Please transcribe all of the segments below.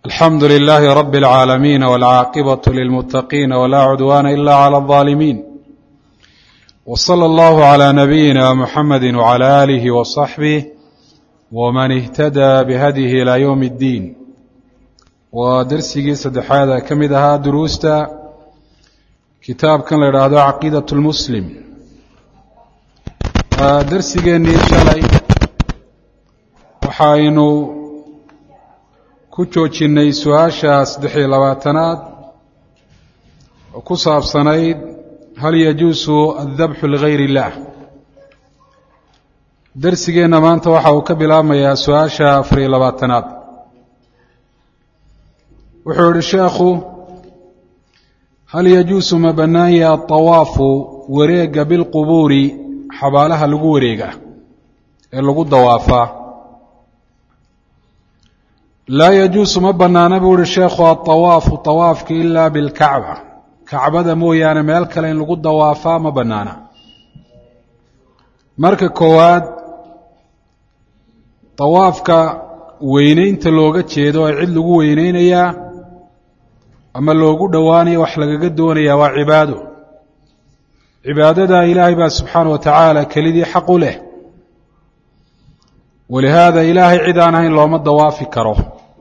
الحمد لله رب العالمين والعاقبة للمتقين ولا عدوان إلا على الظالمين وصلى الله على نبينا محمد وعلى آله وصحبه ومن اهتدى بهديه إلى يوم الدين ودرسي سدحاذا كمدها دروستا كتاب كان لرادو عقيدة المسلم درسي إن شاء الله وحاينو ku joojinay su-aasha 23aad oo ku saabsanayd hal yajuusu adabxu ligayri illaah darsigeenna maanta waxa uu ka bilaabmayaa su-aasha 24aad wuxuu yihi sheekhu hal yajuusu ma bannaan yahay atawaafu wareega bilqubuuri xabaalaha lagu wareega ee lagu dawaafaa laa yajuusu ma bannaana buu uhi sheekhu atawaafu tawaafka ilaa bilkacba kacbada mooyaane meel kale in lagu dawaafaa ma bannaana marka koowaad tawaafka weynaynta looga jeedo ee cid lagu weynaynayaa ama loogu dhowaanayo wax lagaga doonayaa waa cibaado cibaadada ilaahay baa subxaana wa tacaala kelidii xaq u leh walihaada ilaahay cid aan ahayn looma dawaafi karo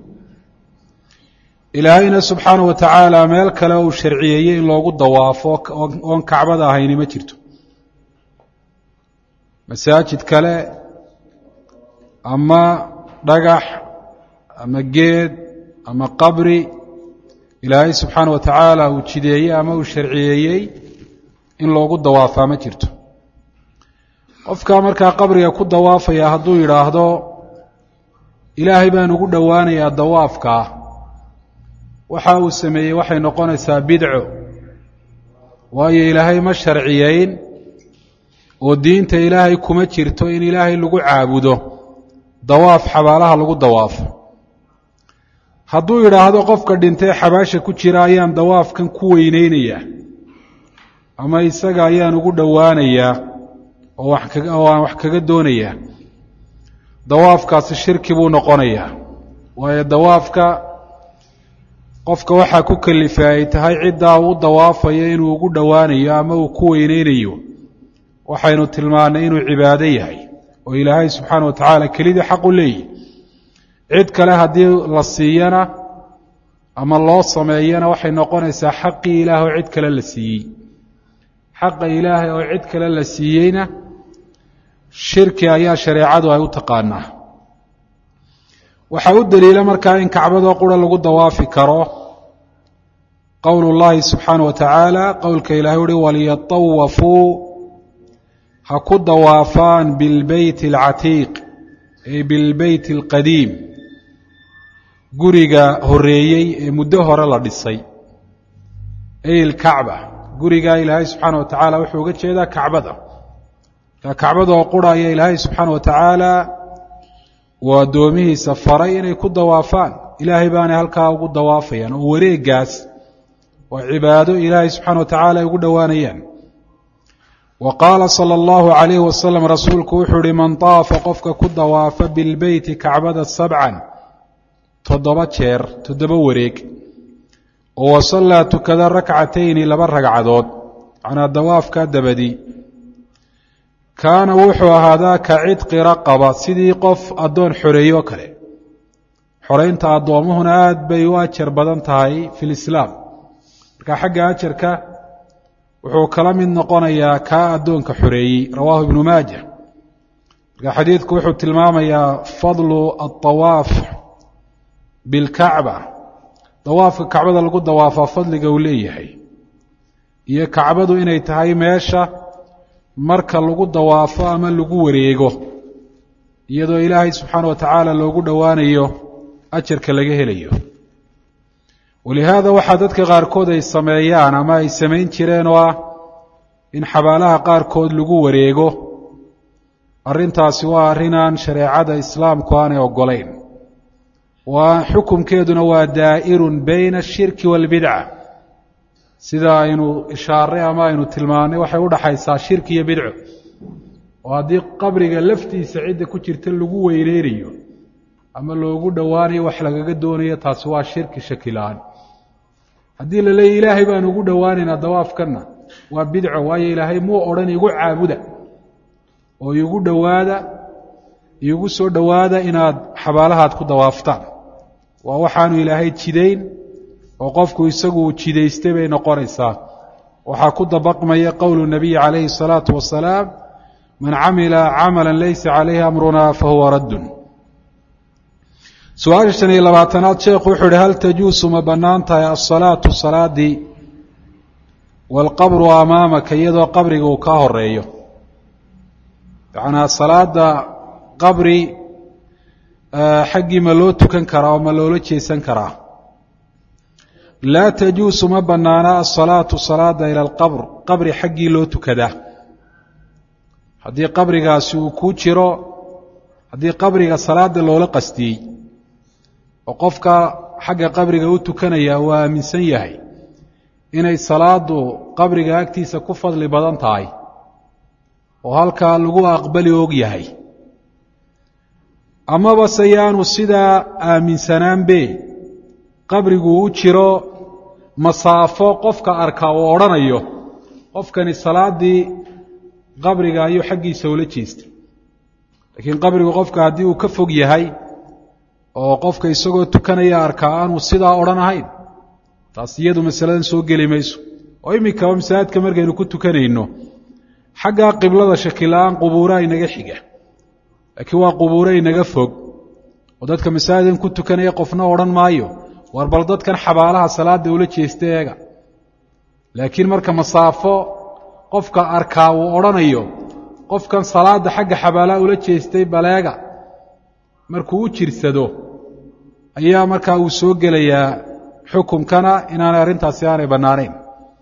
ilaahayna subxaana wa tacaala meel kale uu sharciyeeyey in loogu dawaafo oon kacbada ahayni ma jirto masaajid kale ama dhagax ama geed ama qabri ilaahay subxaana wa tacaala uu jideeyey ama uu sharciyeeyey in loogu dawaafaa ma jirto qofkaa markaa qabriga ku dawaafaya hadduu yidhaahdo ilaahay baan ugu dhowaanayaa dawaafkaa waxa uu sameeyey waxay noqonaysaa bidco waayo ilaahay ma sharciyeyn oo diinta ilaahay kuma jirto in ilaahay lagu caabudo dawaaf xabaalaha lagu dawaafo hadduu yidhaahdo qofka dhintay xabaasha ku jira ayaan dawaafkan ku weynaynayaa ama isaga ayaan ugu dhowaanayaa oo aan wax kaga doonayaa dawaafkaasi shirki buu noqonayaa waayo dawaafka qofka waxaa ku kalifay ay tahay ciddaa uu dawaafayo inuu ugu dhowaanayo ama uu ku weynaynayo waxaynu tilmaannay inuu cibaado yahay oo ilaahay subxaana wa tacaala kelidii xaq u leeyihi cid kale haddii la siiyana ama loo sameeyana waxay noqonaysaa xaqii ilaah oo cid kale la siiyey xaqa ilaahay oo cid kale la siiyeyna shirki ayaa shareecadu ay u taqaanaa waxaa u daliila markaa in kacbadoo qura lagu dawaafi karo qowl اllahi subxaanaه wa tacaala qowlka ilahay uhi waliyatawafuu ha ku dawaafaan bilbeyt اlcatiiq ay bilbeyt اlqadiim guriga horeeyey ee muddo hore la dhisay ay اlkacba gurigaa ilaahay subxaana wa tacaala wuxuu uga jeedaa kacbada kacbadoo qura ayaa ilaahay subxaana wa tacaala uu addoomihiisa faray inay ku dawaafaan ilaahay baanay halkaa ugu dawaafayaan oo wareegaas waa cibaado ilaahay subxaana wa tacaala ay ugu dhowaanayaan wa qaala sala allahu calayhi wasalam rasuulku wuxuu uhi man taafa qofka ku dawaafa bilbeyti kacbada 7 jeer 7 wareeg oo wasallaa tukada rakcatayni 2 ragcadood macnaa dawaafka dabadi kaana wuxuu ahaadaa ka cidqi raqaba sidii qof addoon xoreeyo o kale xoraynta addoomuhuna aad bay u ajar badan tahay fi lislaam marka xagga ajarka wuxuu kala mid noqonayaa kaa addoonka xoreeyey rawaahu ibnu maaja marka xadiidku wuxuu tilmaamayaa fadlu alطawaaf bilkacba dawaafka kacbada lagu dawaafaa fadliga uu leeyahay iyo kacbadu inay tahay meesha marka lagu dawaafo ama lagu wareego iyadoo ilaahay subxaana wa tacaala loogu dhowaanayo ajarka laga helayo walihaada waxaa dadka qaarkood ay sameeyaan ama ay samayn jireen oo ah in xabaalaha qaarkood lagu wareego arrintaasi waa arrin aan shareecada islaamku aanay ogolayn waa xukunkeeduna waa daa'irun bayna ashirki waalbidca sida aynu ishaaray ama aynu tilmaannay waxay u dhaxaysaa shirki iyo bidco oo haddii qabriga laftiisa cidda ku jirta lagu weyneynayo ama loogu dhowaanayo wax lagaga doonayo taasi waa shirki shakilaan haddii la leeyahy ilaahay baan ugu dhowaanaynaa dawaafkana waa bidco waayo ilaahay muu odhan igu caabuda oo igu dhowaada igu soo dhowaada inaad xabaalahaad ku dawaaftaan waa waxaanu ilaahay jidayn oo qofku isagu jidaystay bay noqonaysaa waxaa ku dabaqmaya qowlu nabiy calayhi الsalaatu wasalaam man camila camala laysa calayhi amruna fahuwa raddun su-aasha 25aad sheekhu wuxuu uhi hal tajuusu ma bannaan tahay asalaatu salaadii waalqabru amaamaka iyadoo qabriga uu kaa horeeyo macnaa salaada qabri xaggii ma loo tukan karaa oo ma loola jeesan karaa laa tajuusu ma bannaana asalaatu salaada ila alqabr qabri xaggii loo tukadaa haddii qabrigaasi uu ku jiro haddii qabriga salaada loola qastiyey oo qofka xagga qabriga u tukanaya waa aaminsan yahay inay salaadu qabriga agtiisa ku fadli badan tahay oo halkaa lagu aqbali og yahay amaba se yaanu sidaa aaminsanaanbe qabrigu u jiro masaafo qofka arkaa uu odhanayo qofkani salaadii qabriga ayuu xaggiisa ula jeestay laakiin qabrigu qofka haddii uu ka fog yahay oo qofka isagoo tukanaya arkaa aanu sidaa odhan ahayn taas iyadu masaladan soo geli mayso oo iminkaba masaajidka markaynu ku tukanayno xaggaa qiblada shakila-aan qubuura inaga xiga laakiin waa qubuure inaga fog oo dadka masaajidan ku tukanaya qofna odhan maayo war bal dadkan xabaalaha salaada ula jeesta eega laakiin marka masaafo qofka arkaa uu odhanayo qofkan salaada xagga xabaalaha ula jeestay baleega markuu u jirsado ayaa markaa uu soo gelayaa xukumkana inaanay arrintaasi aanay bannaanayn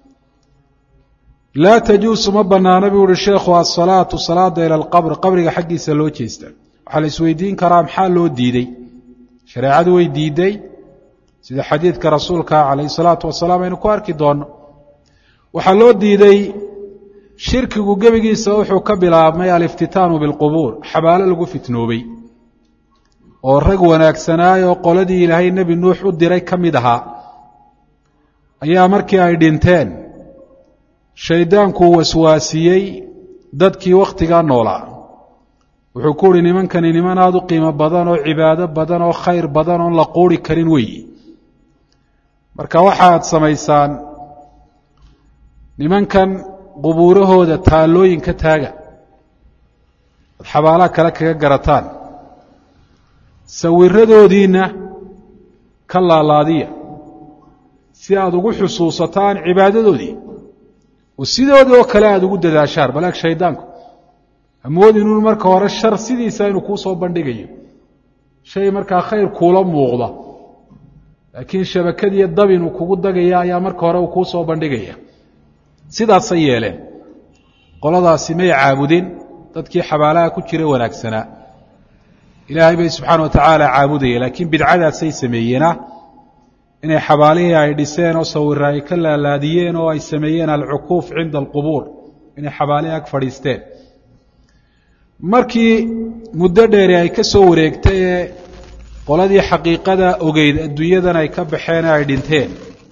laa tajuusu ma bannaana buu uhi sheekhu asalaatu salaada ila alqabr qabriga xaggiisa loo jeesta waxaa la isweydiin karaa maxaa loo diiday shareecadu way diiday sida xadiidka rasuulka calayhi salaatu wasalaam aynu ku arki doonno waxaa loo diiday shirkigu gebigiisa wuxuu ka bilaabmay aliftitaanu bilqubuur xabaalo lagu fitnoobay oo rag wanaagsanaay oo qoladii ilaahay nebi nuux u diray ka mid ahaa ayaa markii ay dhinteen shayddaanku waswaasiyey dadkii wakhtigaa noolaa wuxuu ku uhi nimankani niman aada u qiimo badan oo cibaado badan oo khayr badan oon la quuri karin weyi marka waxaad samaysaan nimankan qubuurahooda taallooyin ka taaga ad xabaalaha kale kaga garataan sawiradoodiinna ka laalaadiya si aada ugu xusuusataan cibaadadoodii oo sidoodii oo kale aada ugu dadaashaan balaag shaydaanku amood inuu marka hore shar sidiisa inuu kuu soo bandhigayo shay markaa khayr kuula muuqda laakiin shabakadiiyo dab inuu kugu dagaya ayaa marka hore uu kuu soo bandhigaya sidaasay yeeleen qoladaasi may caabudin dadkii xabaalaha ku jira wanaagsanaa ilaahay bay subxaana wa tacaala caabudaya laakiin bidcadaasay sameeyeena inay xabaalihii ay dhiseen oo sawira ay ka laalaadiyeen oo ay sameeyeen alcukuuf cinda alqubuur inay xabaalihii ag fadhiisteen markii muddo dheeri ay ka soo wareegtay ee qoladii xaqiiqada ogeyd adduunyadan ay ka baxeen ee ay dhinteen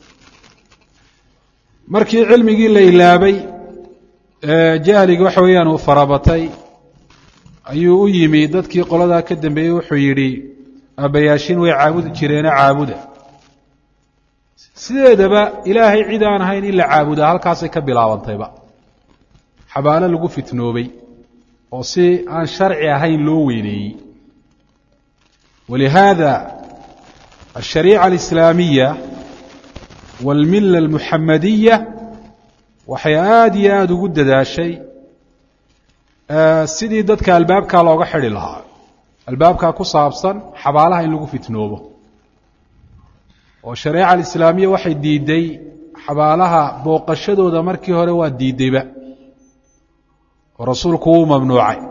markii cilmigii la ilaabay jahliga waxa weeyaan uu farabatay ayuu u yimi dadkii qoladaa ka dambeeyey wuxuu yidhi aabbayaashin way caabudi jireene caabuda sideedaba ilaahay cid aan ahayn in la caabudaa halkaasay ka bilaabantayba xabaalo lagu fitnoobay oo si aan sharci ahayn loo weyneeyey walihaada alshariica alislaamiya waalmilla almuxamadiya waxay aada iyo aada ugu dadaashay sidii dadka albaabkaa looga xidhi lahaa albaabkaa ku saabsan xabaalaha in lagu fitnoobo oo shareeca alislaamiya waxay diiday xabaalaha booqashadooda markii hore waa diidayba oo rasuulku wuu mamnuucay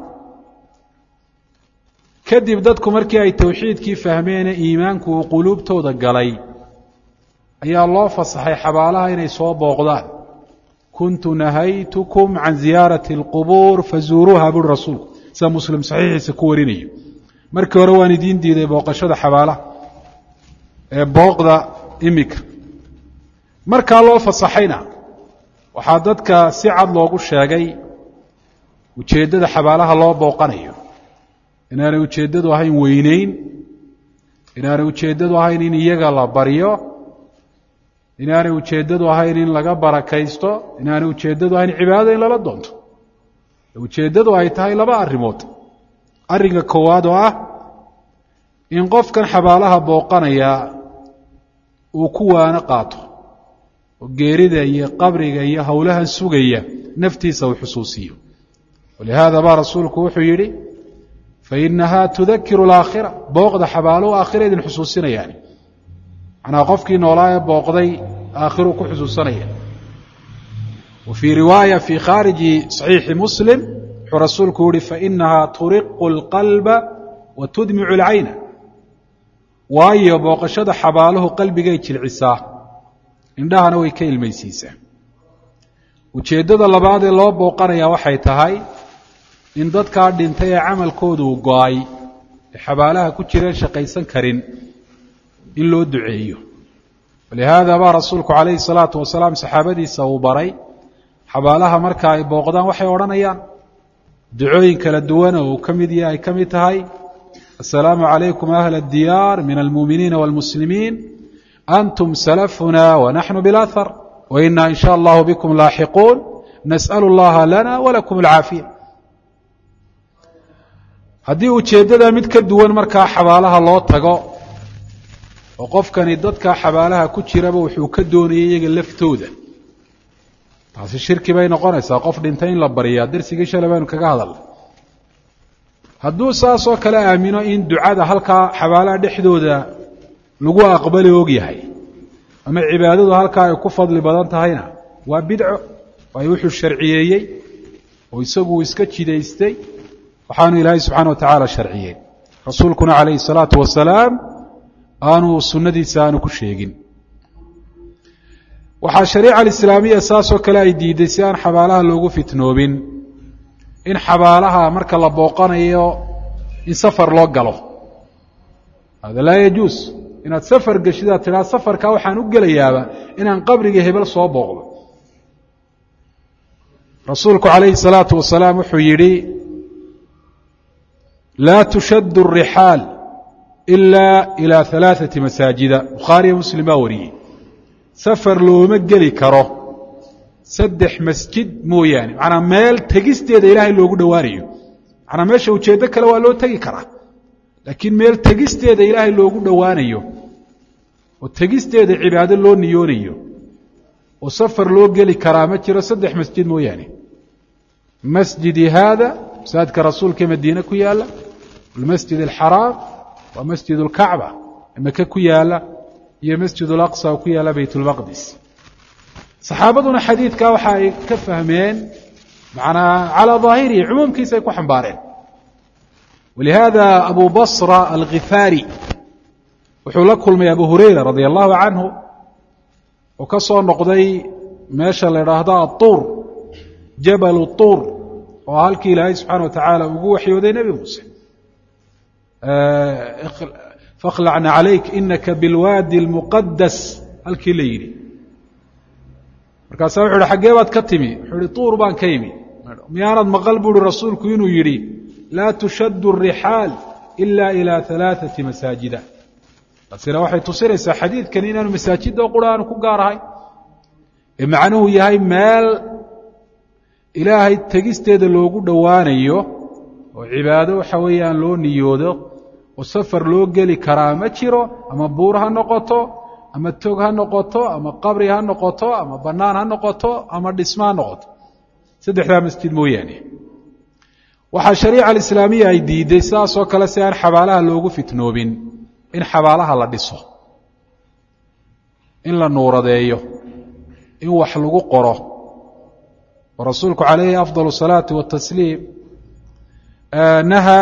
kadib dadku markii ay towxiidkii fahmeene iimaanku uu quluubtooda galay ayaa loo fasaxay xabaalaha inay soo booqdaan kuntu nahaytukum can ziyaarati alqubuur fazuuruuha buri rasuulku sida muslim saxiixiisa ku warinayo markii hore waan idiin diiday booqashada xabaalaha ee booqda imika markaa loo fasaxayna waxaa dadka si cad loogu sheegay ujeeddada xabaalaha loo booqanayo inaanay ujeeddadu ahayn weynayn inaanay ujeeddadu ahayn in iyaga la baryo inaanay ujeeddadu ahayn in laga barakaysto inaanay ujeeddadu ahayn cibaadada in lala doonto ujeeddadu ay tahay laba arrimood arrinka koowaad oo ah in qofkan xabaalaha booqanaya uu ku waano qaato oo geerida iyo qabriga iyo howlahan sugaya naftiisa uu xusuusiyo walihaada baa rasuulku wuxuu yidhi fainahaa tudakiru alaakhira booqda xabaaluhu aakhira idin xusuusinayaan macnaa qofkii noolaa ee booqday aakhiruu ku xusuusanaya wa fii riwaaya fii khaariji saxiixi muslim wuxuu rasuulku yihi fainahaa turiqu alqalba wa tudmicu alcayna waayo booqashada xabaaluhu qalbigay jilcisaa indhahana way ka ilmaysiisaa ujeeddada labaad ee loo booqanayaa waxay tahay in dadkaa dhintay ee camalkoodu uu go-ay ee xabaalaha ku jireen shaqaysan karin in loo duceeyo walihaada baa rasuulku calayhi salaatu wasalaam saxaabadiisa uu baray xabaalaha marka ay booqdaan waxay odhanayaan ducooyin kala duwana uu ka mid yahay ay ka mid tahay assalaamu calaykum ahla addiyaar min almuuminiina waalmuslimiin antum salafuna wanaxnu bilathar waina in sha allahu bikum laaxiquun nas'alu allaha lana walakum alcaafiya haddii ujeeddada mid ka duwan markaa xabaalaha loo tago oo qofkani dadkaa xabaalaha ku jiraba wuxuu ka doonayay iyaga laftooda taasi shirki bay noqonaysaa qof dhintay in la baryaa darsigii shalay baynu kaga hadalnay hadduu saasoo kale aamino in ducada halkaa xabaalaha dhexdooda lagu aqbali og yahay ama cibaadadu halkaa ay ku fadli badan tahayna waa bidco waayo wuxuu sharciyeeyey oo isagu iska jidaystay waxaanu ilaahay subxaana wa tacaala sharciyey rasuulkuna calayhi salaatu wasalaam aanu sunnadiisa aanu ku sheegin waxaa shariica alislaamiya saasoo kale ay diiday si aan xabaalaha loogu fitnoobin in xabaalaha marka la booqanayo in safar loo galo hada laa yajuus inaad safar geshid aad tidhaha safarkaa waxaan u gelayaaba inaan qabriga hebel soo booqdo rasuulku calayhi salaatu wasalaam wuxuu yidhi laa tushaddu الrixaal ila ilى ثalaaثaةi masaajida bukhaariyo muslim baa wariyey safar looma geli karo 3 masjid mooyaane macnaa meel tegisteeda ilaahay loogu dhowaanayo macnaa meesha ujeeddo kale waa loo tegi karaa laakiin meel tegisteeda ilaahay loogu dhowaanayo oo tegisteeda cibaado loo niyoonayo oo safar loo geli karaa ma jiro 3 masjid mooyaane masjidi haada masaajidka rasuulka madiine ku yaala almasjid alxaraam waa masjid اlkacba maka ku yaala iyo masjid اlaqsa oo ku yaala bayt اlmaqdis saxaabaduna xadiidkaa waxa ay ka fahmeen macnaa calaa daahirihi cumuumkiisa ay ku xambaareen walihaada abu basra alghifaari wuxuu la kulmay abu hurayra radia allahu canhu oo ka soo noqday meesha la idhaahdo atuur jabal tuur oo halkii ilaahay subxaana wa tacaala ugu waxyooday nebi muuse fakhlacna calayk inaka bilwaadi almuqadas halkii la yidhi markaasaa wuxu uhi xaggee baad ka timi wuxuu ihi tuur baan ka yimi miyaanad maqal buu uhi rasuulku inuu yidhi laa tushaddu الrixaal ila ilى ثalaaثaةi masaajida taasina waxay tusinaysaa xadiidkan inaanu masaajidda o qura aanu ku gaar ahay ee macnuhu yahay meel ilaahay tegisteeda loogu dhowaanayo oo cibaado waxa weeyaan loo niyoodo oo safar loo geli karaa ma jiro ama buur ha noqoto ama tog ha noqoto ama qabri ha noqoto ama bannaan ha noqoto ama dhismo ha noqoto 3daa masjid mooyaane waxaa shariica alislaamiya ay diiday sidaasoo kale si aan xabaalaha loogu fitnoobin in xabaalaha la dhiso in la nuuradeeyo in wax lagu qoro oo rasuulku calayhi afضal الصalaaةi والtasliim nahaa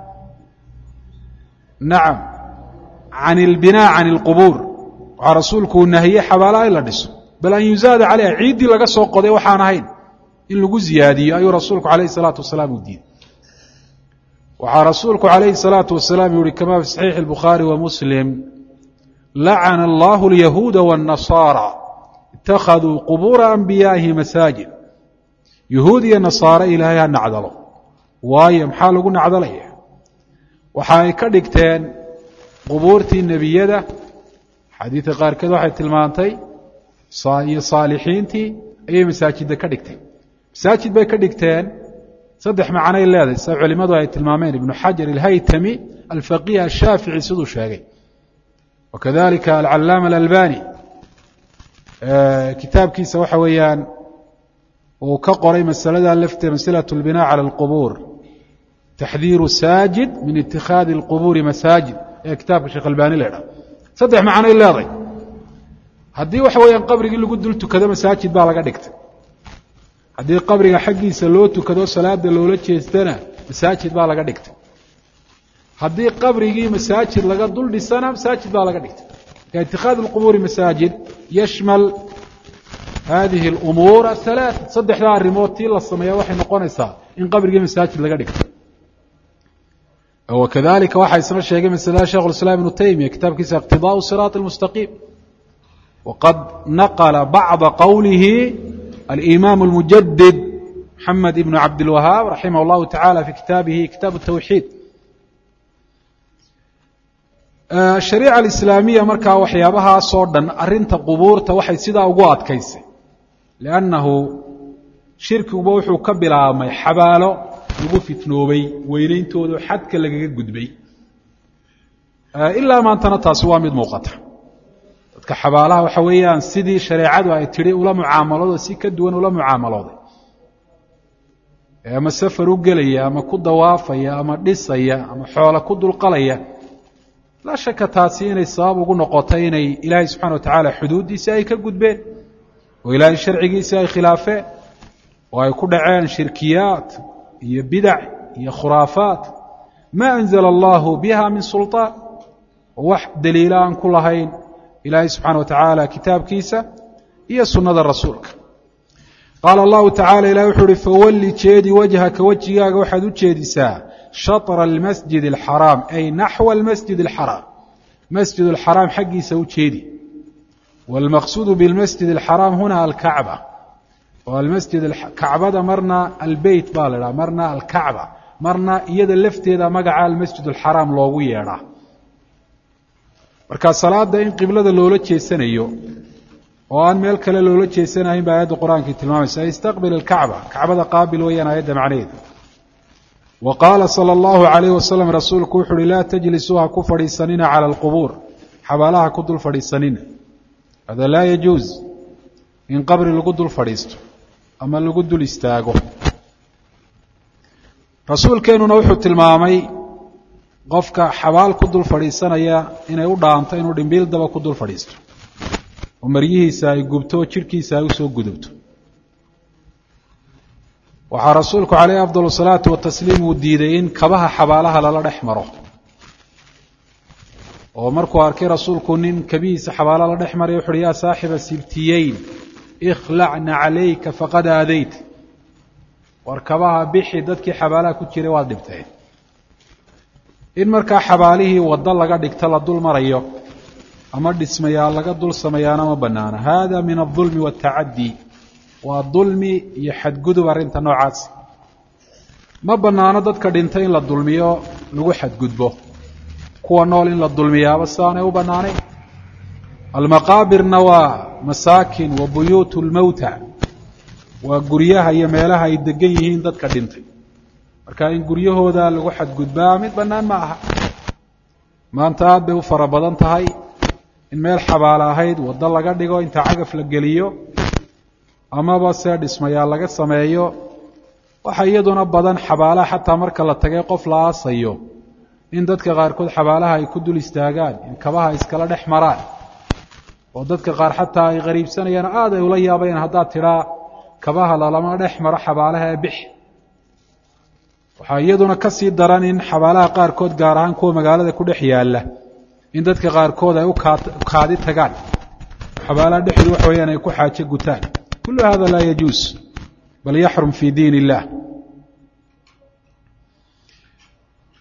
nacam can اlbinaa can اlqubuur waxaa rasuulku uu nahiyey xabaalaha in la dhiso bal an yuzaada calayha ciiddii laga soo qoday waxaan ahayn in lagu ziyaadiyo ayuu rasuulku calayhi الsalaatu wasalaam uu diiday waxaa rasuulku calayhi الsalaaةu wasalaam yuhi kama fi صaxiixi الbukhaari wa muslim lacana allahu اlyahuuda wالnasaara ittakhaduu qubuura anbiyaa'ihi masaajid. yahuud iyo nasaare ilaahay ha nacdalo. waayo maxaa lagu nacdalaya? waxa ay ka dhigteen qubuurtii nebiyada, xadiidka qaarkeed waxay tilmaantay iyo saalixiintii ayay masaajidda ka dhigteen. masaajid bay ka dhigteen. saddex macnay leedahay sida culimadu ay tilmaameen. ibnu xajar alhaytami alfaqiih ashaafici siduu sheegay, wakadalika alcallaama alalbani kitaabkiisa waxa weeyaan uu ka qoray masalada lafteeda, maslaة اlbinaa calى اlqubuur, taxdiiru saajid min itikhaadi اlqubuuri masaajid ee kitaabka sheekh albani la idhaha. saddex macnay leedahay. haddii waxa weeyaan qabrigii lagu dul tukado masaajid baa laga dhigtay. haddii qabriga xaggiisa loo tukado salaada loola jeestana masaajid baa laga dhigtay. haddii qabrigii masaajid laga dul dhisana masaajid baa laga dhigtay. itikhaad اlqubuuri masaajid yashmal hadihi اlumuur ahalaaث. saddexdaa arrimood tii la sameeya waxay noqonaysaa in qabrigii masaajid laga dhigto. wakadalika waxaa isna sheegay masalada sheikh اlislaam ibnu taymiya kitaabkiisa iqtidaءu siraaط اlmustaqiim. waqad naqla bacda qowlihi alimaam اlmujadid maxamed ibnu cabdilwahaab raximah اllahu tacala fi kitaabihi kitaab الtawxiid. shariica alislaamiya markaa waxyaabahaasoo dhan arrinta qubuurta waxay sidaa ugu adkaysay liannahu shirkiguba wuxuu ka bilaabmay xabaalo lagu fitnoobay weynayntooda xadka lagaga gudbay. ilaa maantana taasi waa mid muuqata. dadka xabaalaha waxa weeyaan sidii shareecadu ay tidhi ula mucaamaloodo si ka duwan ula mucaamalooday. ama safar u gelaya ama ku dawaafaya ama dhisaya ama xoola ku dulqalaya, laa shaka taasi inay sabab ugu noqotay inay ilaahay subxana wa tacaala xuduuddiisa ay ka gudbeen oo ilaahay sharcigiisa ay khilaafeen oo ay ku dhaceen shirkiyaat iyo bidac iyo khuraafaat maa anzala allahu biha min sulطaan, oo wax daliila aan ku lahayn ilaahay subxaana wa tacaala kitaabkiisa iyo sunnada rasuulka. qaala allahu tacala ilahi wuxuu uhi fawalli jeedi wajhaka wejigaaga waxaad u jeedisaa shaطra almasjid alxaraam ay naxwa almasjid alxaraam. masjid alxaraam xaggiisa u jeedi. wاlmaqsuudu biاlmasjid alxaraam huna alkacba. oo almasjid kacbada marna albeyt baa la idhaha, marna alkacba, marna iyada lafteeda magaca almasjid alxaraam loogu yeedhaa. marka salaada in qiblada loola jeesanayo oo aan meel kale loola jeesanahayn ba aayadda qur-aankii tilmaamaysa. istaqbil alkacba, kacbada qaabil weeyaan aayadda macnaheeda. wa qaala salى اllahu عalayh wasalam rasuulku wuxu uhi laa tajlisuu ha ku fadhiisanina calى اlqubuur, xabaalaha ku dul fadhiisanina. hada laa yajuuz in qabri lagu dul fadhiisto ama lagu dul istaago. rasuulkeenuna wuxuu tilmaamay qofka xabaal ku dul fadhiisanaya inay u dhaanto inuu dhimbiil daba ku dul fadhiisto oo maryihiisa ay gubto oo jidhkiisa ay usoo gudubto. waxaa rasuulku calayhi afdal الsalaatu watasliim uu diiday in kabaha xabaalaha lala dhex maro. oo markuu arkay rasuulku nin kabihiisa xabaala la dhex maray wuxu uhi yaa saaxiba sibtiyeyn ikhlacna calayka faqad aadayt. war kabaha bixi, dadkii xabaalaha ku jiray waad dhibteen. in markaa xabaalihii waddo laga dhigto la dul marayo ama dhismayaal laga dul sameeyaana ma banaana. hada min aلظulmi wالtacaddi, waa dulmi iyo xadgudub arrinta noocaas. ma banaano dadka dhintay in la dulmiyo lagu xadgudbo. kuwa nool in la dulmiyaaba sidaanay u bannaanayn. almaqaabirna waa masaakin wa buyuut اlmowta, waa guryaha iyo meelaha ay degan yihiin dadka dhintay. marka in guryahooda lagu xadgudbaa mid bannaan ma aha. maanta aad bay u fara badan tahay in meel xabaalo ahayd waddo laga dhigo inta cagaf la geliyo amaba see dhismayaal laga sameeyo. waxa iyaduna badan xabaalaha xataa marka la tagay qof la aasayo in dadka qaarkood xabaalaha ay ku dul istaagaan, in kabaha iskala dhex maraan, oo dadka qaar xataa ay qariibsanayaan aad ay ula yaabayaan haddaad tidhaa kabaha lalama dhex maro xabaalaha ee bix. waxaa iyaduna ka sii daran in xabaalaha qaarkood gaar ahaan kuwa magaalada ku dhex yaalla in dadka qaarkood ay u kaadi tagaan, xabaalaha dhexdu waxa weeyaan ay ku xaajo gutaan. kullu hada laa yajuus bal yaxrum fii diin illah.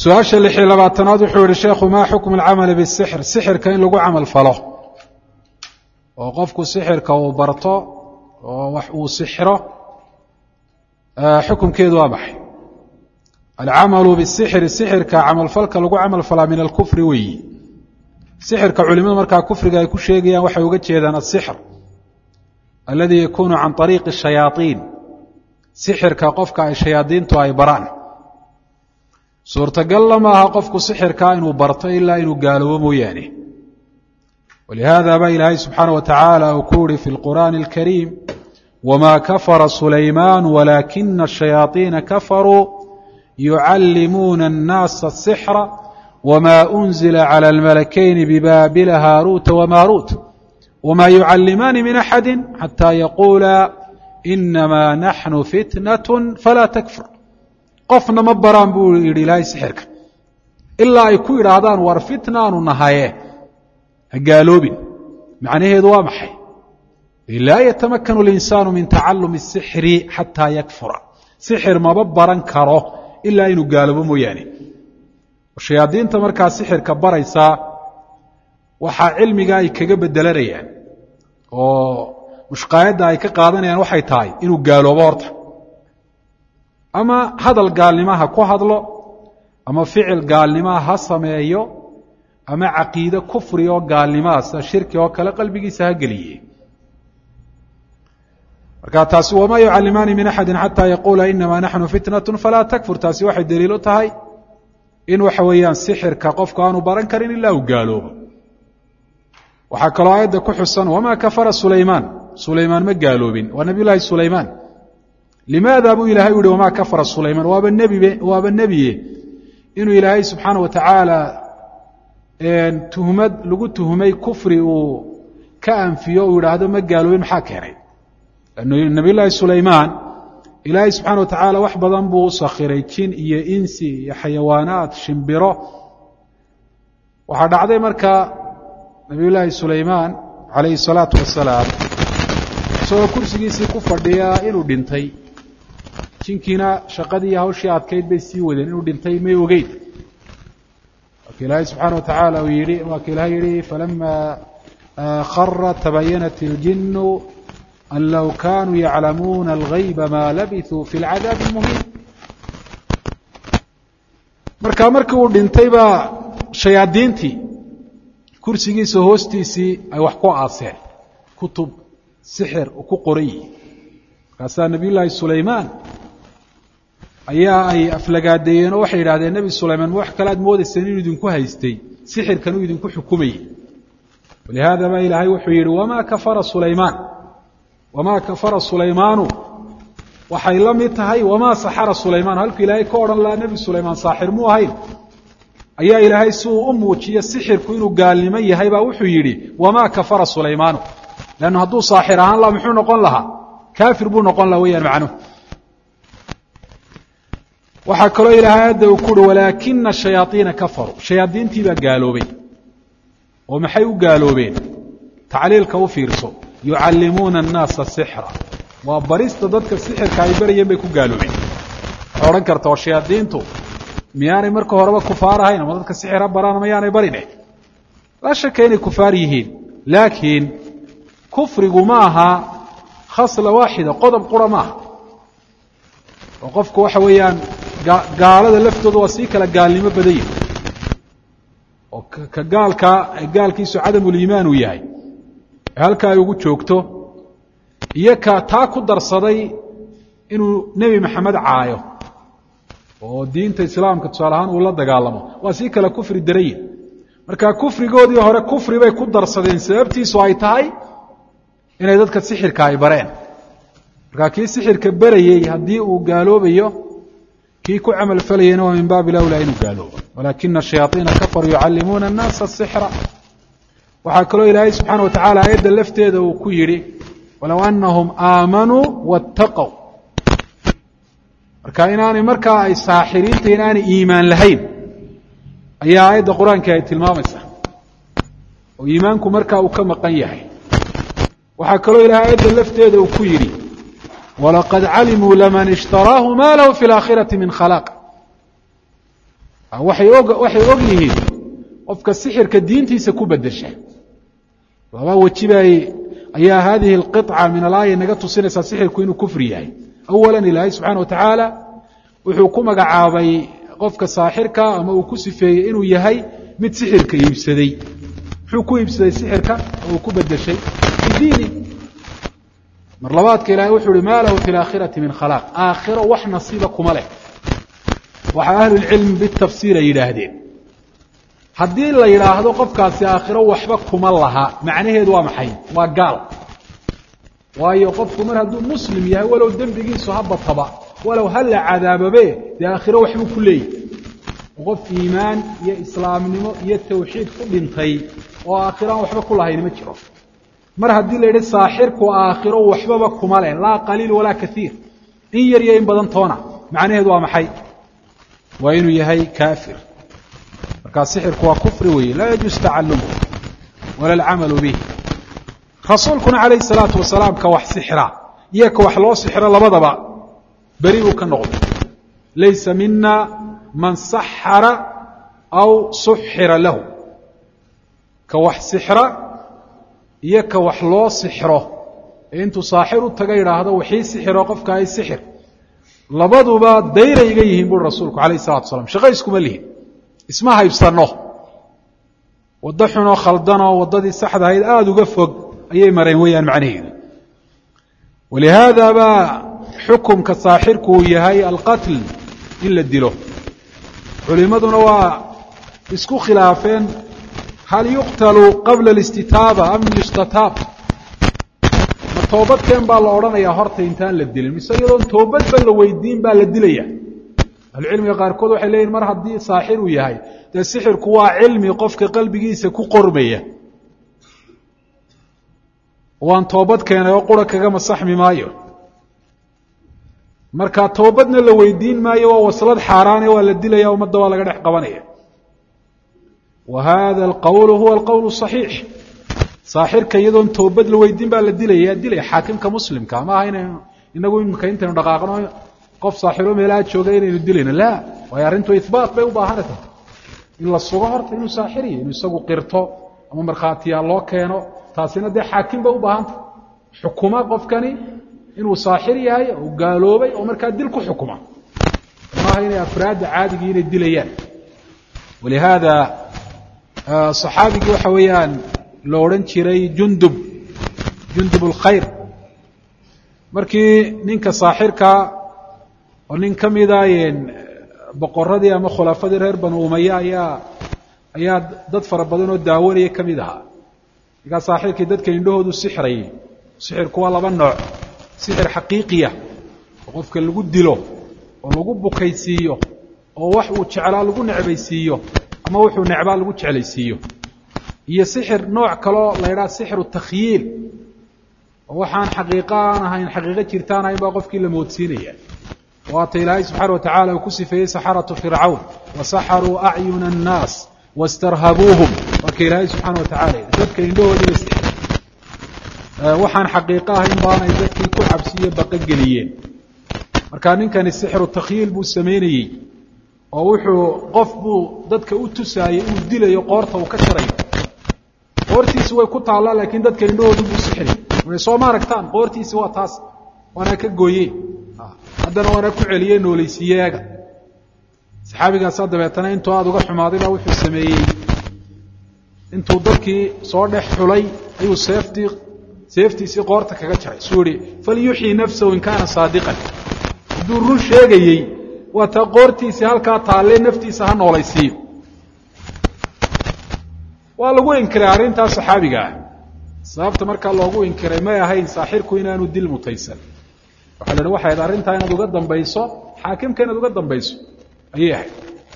su-aasha 26aad wuxuu yihi sheekhu maa xukmu alcamali bisixr sixirka in lagu camal falo oo qofku sixirka uu barto oo wax uu sixiro xukumkeedu waa maxay alcamalu bisixri sixirka camalfalka lagu camal falaa min alkufri weeyi sixirka culimadu markaa kufriga ay ku sheegayaan waxay uga jeedaan asixr aladi yakunu can طariiqi الshayaaطiin sixirka qofka ay shayaadiintu ay baraan suurtagalla maaha qofku sixirkaa inuu barto ilaa inuu gaaloobo mooyaane walihaada baa ilaahay subxaanaه wa tacaala uu ku yihi fi اlqur'aani اlkariim wma kafara sulaymaan walaakina الshayaaطiina kafaruu yucallimuuna الnaasa الsixra wma unzila clى اlmalakayni bibaabila haaruuta wamaaruut wma yucallimaani min axadi xatى yaquula inama naxnu fitnaة falaa takfur qofna ma baraan buu yidhi ilaahay sixirka ilaa ay ku yidhaahdaan war fitnaanu nahaye ha gaaloobin macnaheedu waa maxay laa yatamakanu اlinsaanu min tacalumi الsixri xataa yakfura sixir maba baran karo ilaa inuu gaaloobo mooyaane shayaadiinta markaa sixirka baraysaa waxaa cilmiga ay kaga bedelanayaan oo mushqaayadda ay ka qaadanayaan waxay tahay inuu gaaloobo horta ama hadal gaalnimaha ku hadlo ama ficil gaalnimaha ha sameeyo ama caqiide kufri oo gaalnimaha sida shirki oo kale qalbigiisa ha geliye marka taasi wamaa yucallimaani min axadi xataa yaquula inama naxnu fitnaة falaa takfur taasi waxay daliil u tahay in waxa weeyaan sixirka qofku aanu baran karin ilaa uu gaaloobo waxaa kaloo aayadda ku xusan wamaa kafara sulaymaan sulaymaan ma gaaloobin waa nabiy llaahi sulaymaan limaada buu ilahay u yihi wamaa kafara sulaymaan waaba nebiye inuu ilaahay subxaana wa tacaala tuhmad lagu tuhmay kufri uu ka anfiyo uu yidhaahdo ma gaaloobin maxaa keenay nabiy llaahi sulaymaan ilaahay subxaana wa tacaala wax badan buu u sakhiray jin iyo insi iyo xayawaanaad shimbiro waxaa dhacday markaa nabiy llaahi sulaymaan calayhi الsalaatu wasalaam isagoo kursigiisii ku fadhiya inuu dhintay jinkiina shaqadii iyo hawshii adkayd bay sii wadeen inuu dhintay may ogeyn waaka ilaahay subxaana wa tacaala uu yihi waaka ilahay yihi falama khara tabayanat اljinu an low kanuu yaclamuuna algayba maa labisuu fi اlcadaabi اlmuhiin markaa markii uu dhintay baa shayaadiintii kursigiisa hoostiisii ay wax ku aaseen kutub sixir uu ku qoran yihi markaasaa nabiy llaahi sulaymaan ayaa ay aflagaadeeyeen oo waxay yidhahdeen nebi sulaymaan ma wax kale aad moodayseen inuu idinku haystay sixirkan uu idinku xukumayey walihaada baa ilaahay wuxuu yidhi wamaa kafara sulaymaanu waxay la mid tahay wamaa saxara sulaymaan halkuu ilaahay ka odhan lahaa nebi sulaymaan saaxir muu ahayn ayaa ilaahay si uu u muujiyo sixirku inuu gaalnimo yahay baa wuxuu yidhi wamaa kafara sulaymaanu leannu hadduu saaxir ahaan laha muxuu noqon lahaa kaafir buu noqon laha weyaan macnuhu waxaa kaloo ilaahay aayadda uu ku uhi walaakina shayaaiina kafaruu shayaadiintii baa gaaloobay oo maxay u gaaloobeen tacliilka u fiirso yucallimuuna annaasa sixra waa barista dadka sixirka ay barayeen bay ku gaaloobeen waxay odhan karta oo shayaadiintu miyaanay marka horeba kufaar ahayn ama dadka sixir ha baraan ama yaanay barine laa shaka inay kufaar yihiin laakiin kufrigu ma aha khasla waaxida qodob qura maaha oo qofku waxa weeyaan gaalada laftooda waa sii kala gaalnimo badan yihi oo ka gaalkiisu cadamuliimaan uu yahay halka ay ugu joogto iyo ka taa ku darsaday inuu nebi maxamed caayo oo diinta islaamka tusaale ahaan uu la dagaalamo waa sii kala kufri darayin marka kufrigoodii hore kufri bay ku darsadeen sababtiisu ay tahay inay dadka sixirka ay bareen markaa kii sixirka barayey haddii uu gaaloobayo kii ku camal falayeyna waa min baabi lawlaa inuu gaaloobo walaakina shayaaiina kafaruu yucallimuuna annaasa asixra waxaa kaloo ilaahay subxaana wa tacala aayadda lafteeda uu ku yidhi walow anahum aamanuu waataqow marka inaanay markaa ay saaxiriinta inaanay iimaan lahayn ayaa aayadda qur-aanka ay tilmaamaysaa oo iimaanku markaa uu ka maqan yahay waxaa kaloo ilahay aayadda lafteeda uu ku yidhi walaqad calimuu laman ishtaraahu ma lahu fi اlaakhirati min khalaaq waxay og yihiin qofka sixirka diintiisa ku bedesha laba wajibay ayaa hadhihi alqit'a min al-aaya naga tusinaysa sixirku inuu kufri yahay awalan ilaahay subhanahu wa ta'ala wuxuu ku magacaabay qofka saaxirka ama uu ku sifeeyay inuu yahay mid sixirka iibsaday wuxuu ku iibsaday sixirka oo ku bedeshay diini mar labaadka ilaahay wuxuu ma lahu fil aakhirati min khalaq aakhira wax nasiiba kuma leh waxa ahlu ilm bitafsiir yiraahdeen haddii la yiraahdo qofkaasi aakhiro waxba kuma laha macnaheedu waa maxay waa gaal waayo qofku mar hadduu muslim yahay walow dambigiisu habataba walow hal cadaababe de aakhiro waxbu ku leeyahay qof iimaan iyo islaamnimo iyo tawxiid ku dhintay oo aakhiraan waxba ku lahayn ma jiro mar haddii la yiraahdo saaxirku aakhiro waxba kuma leh la qaliil wala kathiir in yar iyo in badan toona macnaheedu waa maxay waa inuu yahay kaafir marka sixirku waa kufri weey la yajuz ta'allumuhu wala al-amalu bihi rasuulkuna alayhi salatu wasalaam ka wax sixira iyo ka wax loo sixira labadaba bari uu ka noqdo laysa minna man sahhara aw suhhira lahu ka wax sixira iyo ka wax loo sixiro intu saaxiru taga yiraahdo wixii sixiro qofka ay sixir labaduba dayrayga yihiin buu rasuulku alayhi salatu wasalaam shaqaysku ma lihin isma haybsano wadaxuna khaldano wadadii saxda ahayd aad uga fog ayay mareen weeyaan macnaheedu ولهذا با حكم كساحركو يهي القتل إلا الدلو علماءنا waa isku khilaafeen هل يقتل قبل الاستتابة أم يستتاب ما توبت كان با la oranaya horta intaan la dilin mise yadoon toobad ba la weydiin ba la dilaya العلم qaarkood waxay leeyihiin mar hadii saaxir uu yahay de sixirku waa cilmi qofka qalbigiisa ku qormaya waan toobad keenay oo qura kaga masaxmi maayo marka toobadna la weydiin maayo waa waslad xaaraan waa la dilaya umada waa laga dhex qabanaya وهذا القول هو القول الصحيح ساحر كيدون توبد لو ويدين با لا ديلaya xaakimka muslimka ma ahayna inagu imka inta dhaqaaqno qof saaxiro meelaha joogay inuu dilayna la way arintu isbaat bay u baahanaysaa in la sugo horta inuu saaxiri inuu isagu qirto ama marxaatiya loo keeno taasina de xaakim bay u baahanta xukuma qofkani inuu saaxir yahay oo gaaloobay oo marka dil ku xukuma ma ahayna afraad caadiga inay dilayaan ولهذا صحابي waxa weeyaan loo oran jiray jundub al-khayr markii ninka saaxirka oo nin kamidayeen boqoradii ama khulaafadii reer banu umayya ayaa dad fara badan oo daawanaya kamid aha iga saaxirkii dadka indhahoodu sixray sixirku waa laba nooc sixir xaqiiqiya oo qofka lagu dilo oo lagu bukaysiiyo oo wax uu jeclaa lagu necbaysiiyo ama wuxuu necbaa lagu jeclaysiiyo iyo sixir nooc kale la yiraahdo sixru takhyiil oo waxaan xaqiiqaan ahayn xaqiiqo jirtaan ay baa qofkii la moodsiinaya waata ilaahay subhanahu wa ta'ala ku sifeeyay saharatu fir'aun wa saharu a'yuna an-nas wastarhabuhum wa ilaahay subhanahu wa ta'ala dadka indhooda la sixir waxaan xaqiiqo ahayn baanay dadkii ku cabsiye baqa galiyeen marka ninkani sixru takhyiil buu sameeyay oo wuxuu qof buu dadka u tusaayay inuu dilayo qoorta uu ka sharayo qoortiisu way ku taalaa laakiin dadka indhoodu buu sixray way soo maaragtaan qoortiisu waa taas wana ka gooyay haddana wana ku celiyay noolaysiyeega saxaabigaas dabeetana intuu aad uga xumaaday baa wuxuu sameeyay intuu dadkii soo dhex xulay ayuu seeftiisi qoorta kaga jaray suuri falyuhi nafsuhu in kana saadiqan duu run sheegayay wata qoortiisa halka taale naftiisa ha noolaysiyo waa lagu inkiray arinta saxaabiga sababta marka loogu inkiray ma ahayn saaxirku inaanu dil mutaysan waxa la waxay arinta inaad uga dambayso xaakimka inaad uga dambayso ayay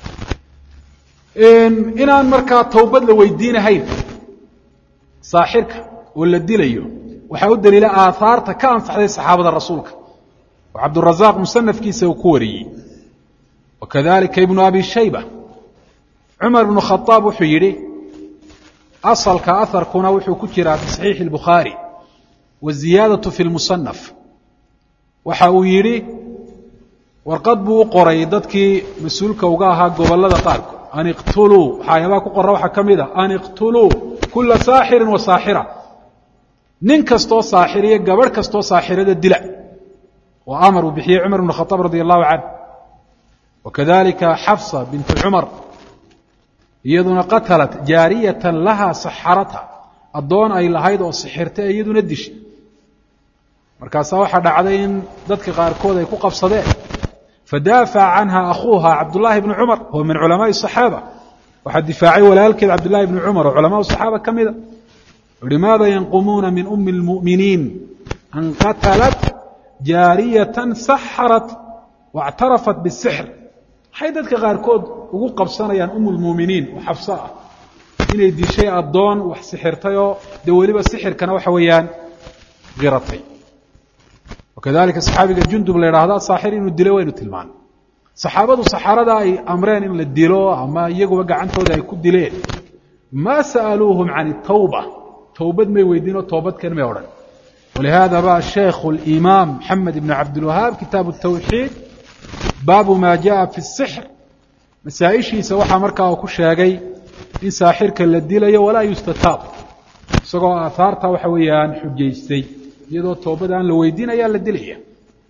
inaan marka toobad la weydiinahayn saaxirka oo la dilayo waxa u daliila aatharta ka ansaxday saxaabada rasuulka wa Abdul Razzaq musannafkiisa uu ku wariyay وكذلك ابن أبي شيبة عمر بن الخطاب وحيري أصل كأثر كنا وحو كتيرا في صحيح البخاري والزيادة في المصنف وحاويري warqad buu u qoray dadkii mas-uulka uga ahaa gobollada qaarkood an iqtuluu waxyaabaha ku qora waxaa ka mid a an iqtuluu kula saaxirin wa saaxira nin kastoo saaxir iyo gabadh kastoo saaxirada dila waa amar uu bixiyey cumar bn khaaab radi allahu canh wakadalika xafsa bintu cumar iyaduna qatalat jaariyatan lahaa saxarata addoon ay lahayd oo sixirtay iyaduna dishay markaasaa waxaa dhacday in dadka qaarkood ay ku qabsadeen fadaafaca canha akhuuha cabdullaahi bni cumar huwa min culamaai الصaxaaba waxaa difaacay walaalkeed cabdullaahi bni cumar oo culamaa صaxaaba ka mida limaada yanqumuuna min umi اlmu'miniin an qatalat jaariyatan saxarat waاctarafat bالsixr maxay dadka qaarkood ugu qabsanayaan lmuminiin oo xafso ah inay dishay addoon wax sixirtay oo dee weliba sixirkana waxa weeyaan qiratay wakadalika saxaabiga jundub la yidhaahda saaxir inuu dilo waynu tilmaanay saxaabadu saxarada ay amreen in la dilo ama iyaguba gacantooda ay ku dileen maa sa'aluuhum can الtawba towbad may weydiin oo toobadkan may odhan walihada ba sheekhu اlimaam maxamed ibn cabdilwahaab kitaabu الtawxiid baabu ma jaءa fi الsixr masaaئishiisa waxaa markaa uu ku sheegay in saaxirka la dilayo walaa yustataab isagoo aahaarta waxa weeyaan xujaystay iyadoo toobada aan la weydiin ayaa la dilaya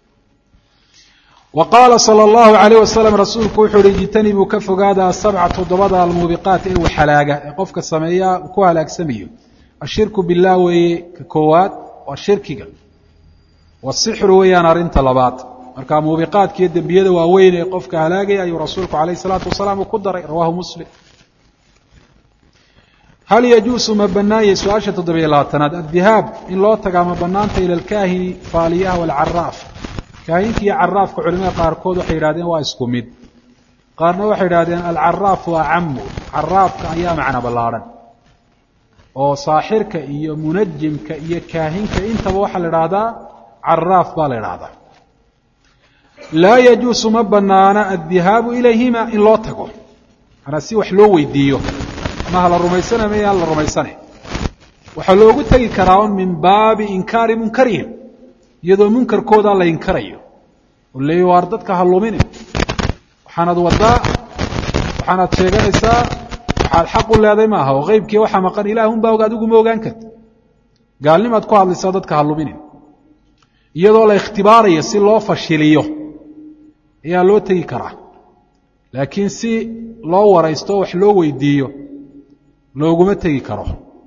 wa qaala salى اllahu عalayه wasalam rasuulku wuxuu uhi ijtanibuu ka fogaada asabca toddobada almuubiqaat ee uu xalaaga ee qofka sameeya ku halaagsamayo ashirku bilah weeye ka koowaad waa shirkiga wasixru weeyaan arrinta labaad marka muubiqaadka iyo dembiyada waaweyn ee qofka halaagaya ayuu rasuulku alayh الsalaatu wasalaam uu ku daray rawaahu muslim hal yajuusu ma bannaanyay su-aasha 7labaatanaad addihaab in loo tagaa ma bannaanta ila alkaahini faaliyaha waalcaraaf kaahinka iyo caraafka culimada qaarkood waxay yidhahdeen waa isku mid qaarna waxay yidhahdeen alcaraaf waa camu caraafka ayaa macno ballaadhan oo saaxirka iyo munajimka iyo kaahinka intaba waxaa la idhaahdaa caraaf baa la idhaahdaa laa yajuusu ma bannaana addihaabu ilayhima in loo tago manaa si wax loo weydiiyo maha la rumaysanay ma yaan la rumaysanay waxaa loogu tegi karaa un min baabi inkaari munkarihim iyadoo munkarkoodaa la inkarayo oo leeya waar dadka ha luminin waxaanad waddaa waxaanad sheeganaysaa waxaad xaq u leeday maaha oo qeybkii waxaa maqan ilaahunbaa og adigu ma ogaan karta gaalnimaad ku hadlaysaa dadka ha luminin iyadoo la ikhtibaarayo si loo fashiliyo ayaa loo tegi karaa laakiin si loo waraysto wax loo weydiiyo looguma tegi karo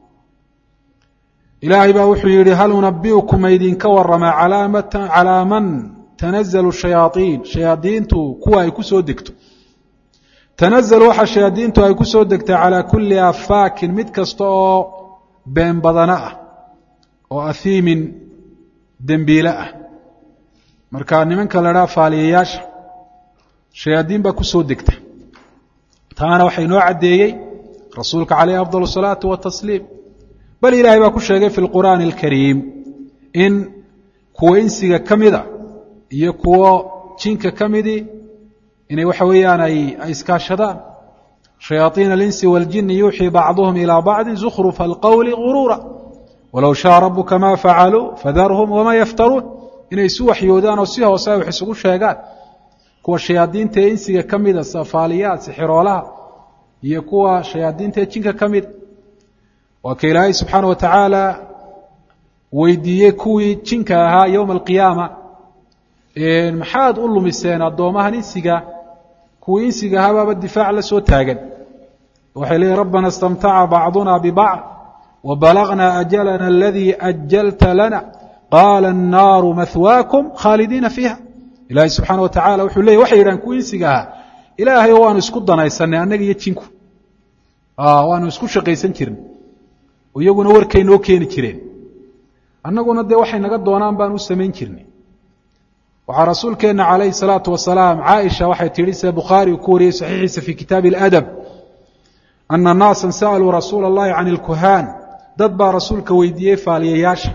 ilaahay baa wuxuu yidhi hal unabi'ukum ma idinka warramaa calaa man tanazalu shayaaiin shayaadiintu kuwa ay ku soo degto tanazalu waxa shayaadiintu ay ku soo degtay calaa kulli afaakin mid kasta oo been badana ah oo ahiimin dembiile ah marka nimanka la idhaha faaliyayaasha shayaadiin baa ku soo degta taana waxay noo caddeeyey rasuulka calayh afضal الصalaaةi watasliim bal ilaahay baa ku sheegay fi اlqur'aani اlkariim in kuwa insiga ka mida iyo kuwo jinka ka midii inay waxa weeyaan ay iskaashadaan shayaaiina اlinsi wاljini yuuxii bacduhum ilىa bacdi zukrufa اlqowli guruura walow shaءa rabuka ma facaluu fadarhum wama yaftaruun inay isu waxyoodaan oo si hoose ay wax isugu sheegaan kuwa shayaadiinta ee insiga ka mida safaaliyaad sixiroolaha iyo kuwa shayaadiinta ee jinka ka mida waa ka ilaahay subxaana wa tacaala weydiiyey kuwii jinka ahaa yowma alqiyaama maxaad u lumiseen addoomahan insiga kuwii insiga ahabaaba difaac la soo taagan waxay leeyihin rabbana istamtaca bacduna bibacd wabalagnaa ajalana aladii ajalta lana qaala annaaru mahwaakum khaalidiina fiiha ilaahay subxaana wa tacala wuxuu leeyay waxay yidhahan kuwii insiga ahaa ilaahay waanu isku danaysanay annaga iyo jinku waanu isku shaqaysan jirnay iyaguna warkay noo keeni jireen annaguna dee waxay naga doonaan baan u samayn jirnay waxaa rasuulkeenna calayhi salaatu wasalaam caaisha waxay tidhi sida bukhaari uu ku wariyey saxiixiisa fii kitaabi aladab ana naasan sa'aluu rasuula allahi can ilkuhaan dad baa rasuulka weydiiyey faaliyayaasha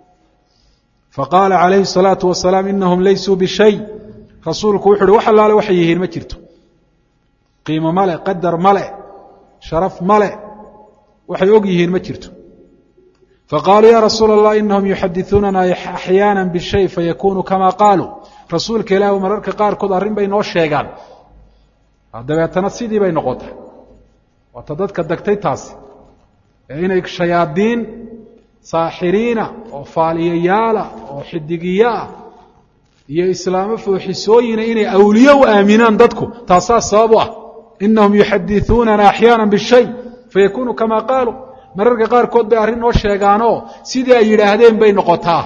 faqaala calayhi salaatu wasalaam inahum laysuu bishay rasuulku wuxu uhi wax allaale waxay yihiin ma jirto qiimo male qadar male sharaf male waxay og yihiin ma jirto faqaaluu ya rasuula allah inahum yuxadiثuunana axyaana bishay fayakunu kama qaaluu rasuulka ilaahi mararka qaarkood arrin bay noo sheegaan dabeetana sidii bay noqotay waata dadka degtay taasi inay shayaadiin saaxiriina oo faaliyayaala oo xidigiyaa iyo islaamo fooxisooyina inay awliye u aaminaan dadku taasaa sabab u ah inahum yuxadithuunana axyaana bishay fayakunu kama qaaluu mararka qaarkood bay arrin noo sheegaanoo sidii ay yidhaahdeen bay noqotaa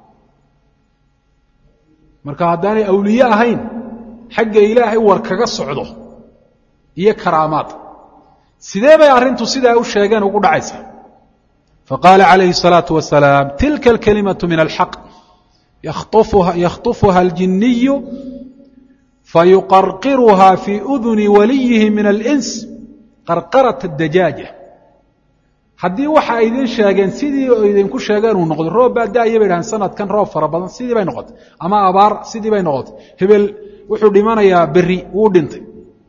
marka haddaanay awliye ahayn xagga ilaahay war kaga socdo iyo karaamaad sidee bay arrintu sidaa u sheegeen ugu dhacaysa faqaala calayhi الsalaaةu wasalaam tilka alkalimaةu min alxaq yakhطufuha aljiniyu fayuqarqiruha fii uduni waliyihi min alins qarqaraة اdajaaja haddii waxa ay idin sheegeen sidii idinku sheegeen uu noqdo roob baa daaya bay dhahaan sanadkan roob fara badan sidii bay noqotay ama abaar sidii bay noqotay hebel wuxuu dhimanayaa berri wuu dhintay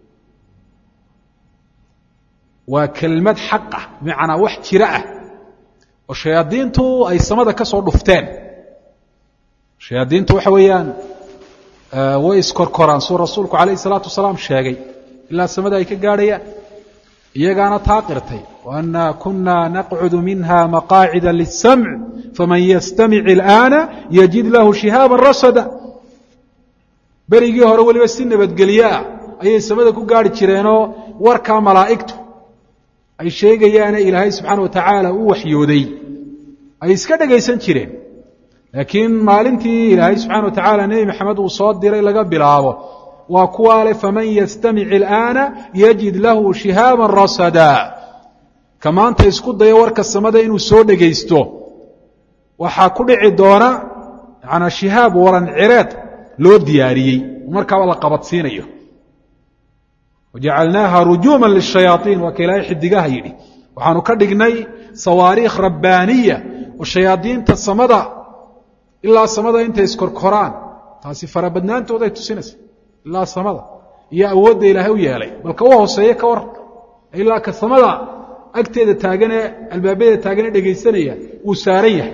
waa kelmad xaqah bimacnaa wax jira ah oo shayaadiintu ay samada ka soo dhufteen shayaadiintu waxa weeyaan way iskorkoraan suu rasuulku calayhi salaatu wasalaam sheegay ilaa samada ay ka gaadhayaan iyagaana taa qirtay waana kunaa naqcudu minha maqaacida liلsamc faman yastamic اlآana yajid lahu shihaaba rasada berigii hore weliba si nabadgelye ah ayay samada ku gaarhi jireenoo warkaa malaa'igtu ay sheegayaane ilaahay subxaana wa tacaala u waxyooday ay iska dhegaysan jireen laakiin maalintii ilaahay subxana wa tacaala nebi maxamed uu soo diray laga bilaabo waa kuwaa le faman yastamic اlآana yajid lahu shihaaba rasada ka maanta isku daya warka samada inuu soo dhegaysto waxaa ku dhici doona manaa shihaab waran cireed loo diyaariyey markaaba la qabadsiinayo wajacalnaaha rujuuma lishayaaiin waa ka ilaahay xidigaha yidhi waxaanu ka dhignay sawaariikh rabbaaniya oo shayaadiinta samada ilaa samada intay iskorkoraan taasi farabadnaantooday tusinaysa ilaa samada iyo awoodda ilaahay u yeelay balka u hooseeye ka war ilaa ka samada agteeda taaganee albaabyada taaganee dhegaysanaya uu saaran yahay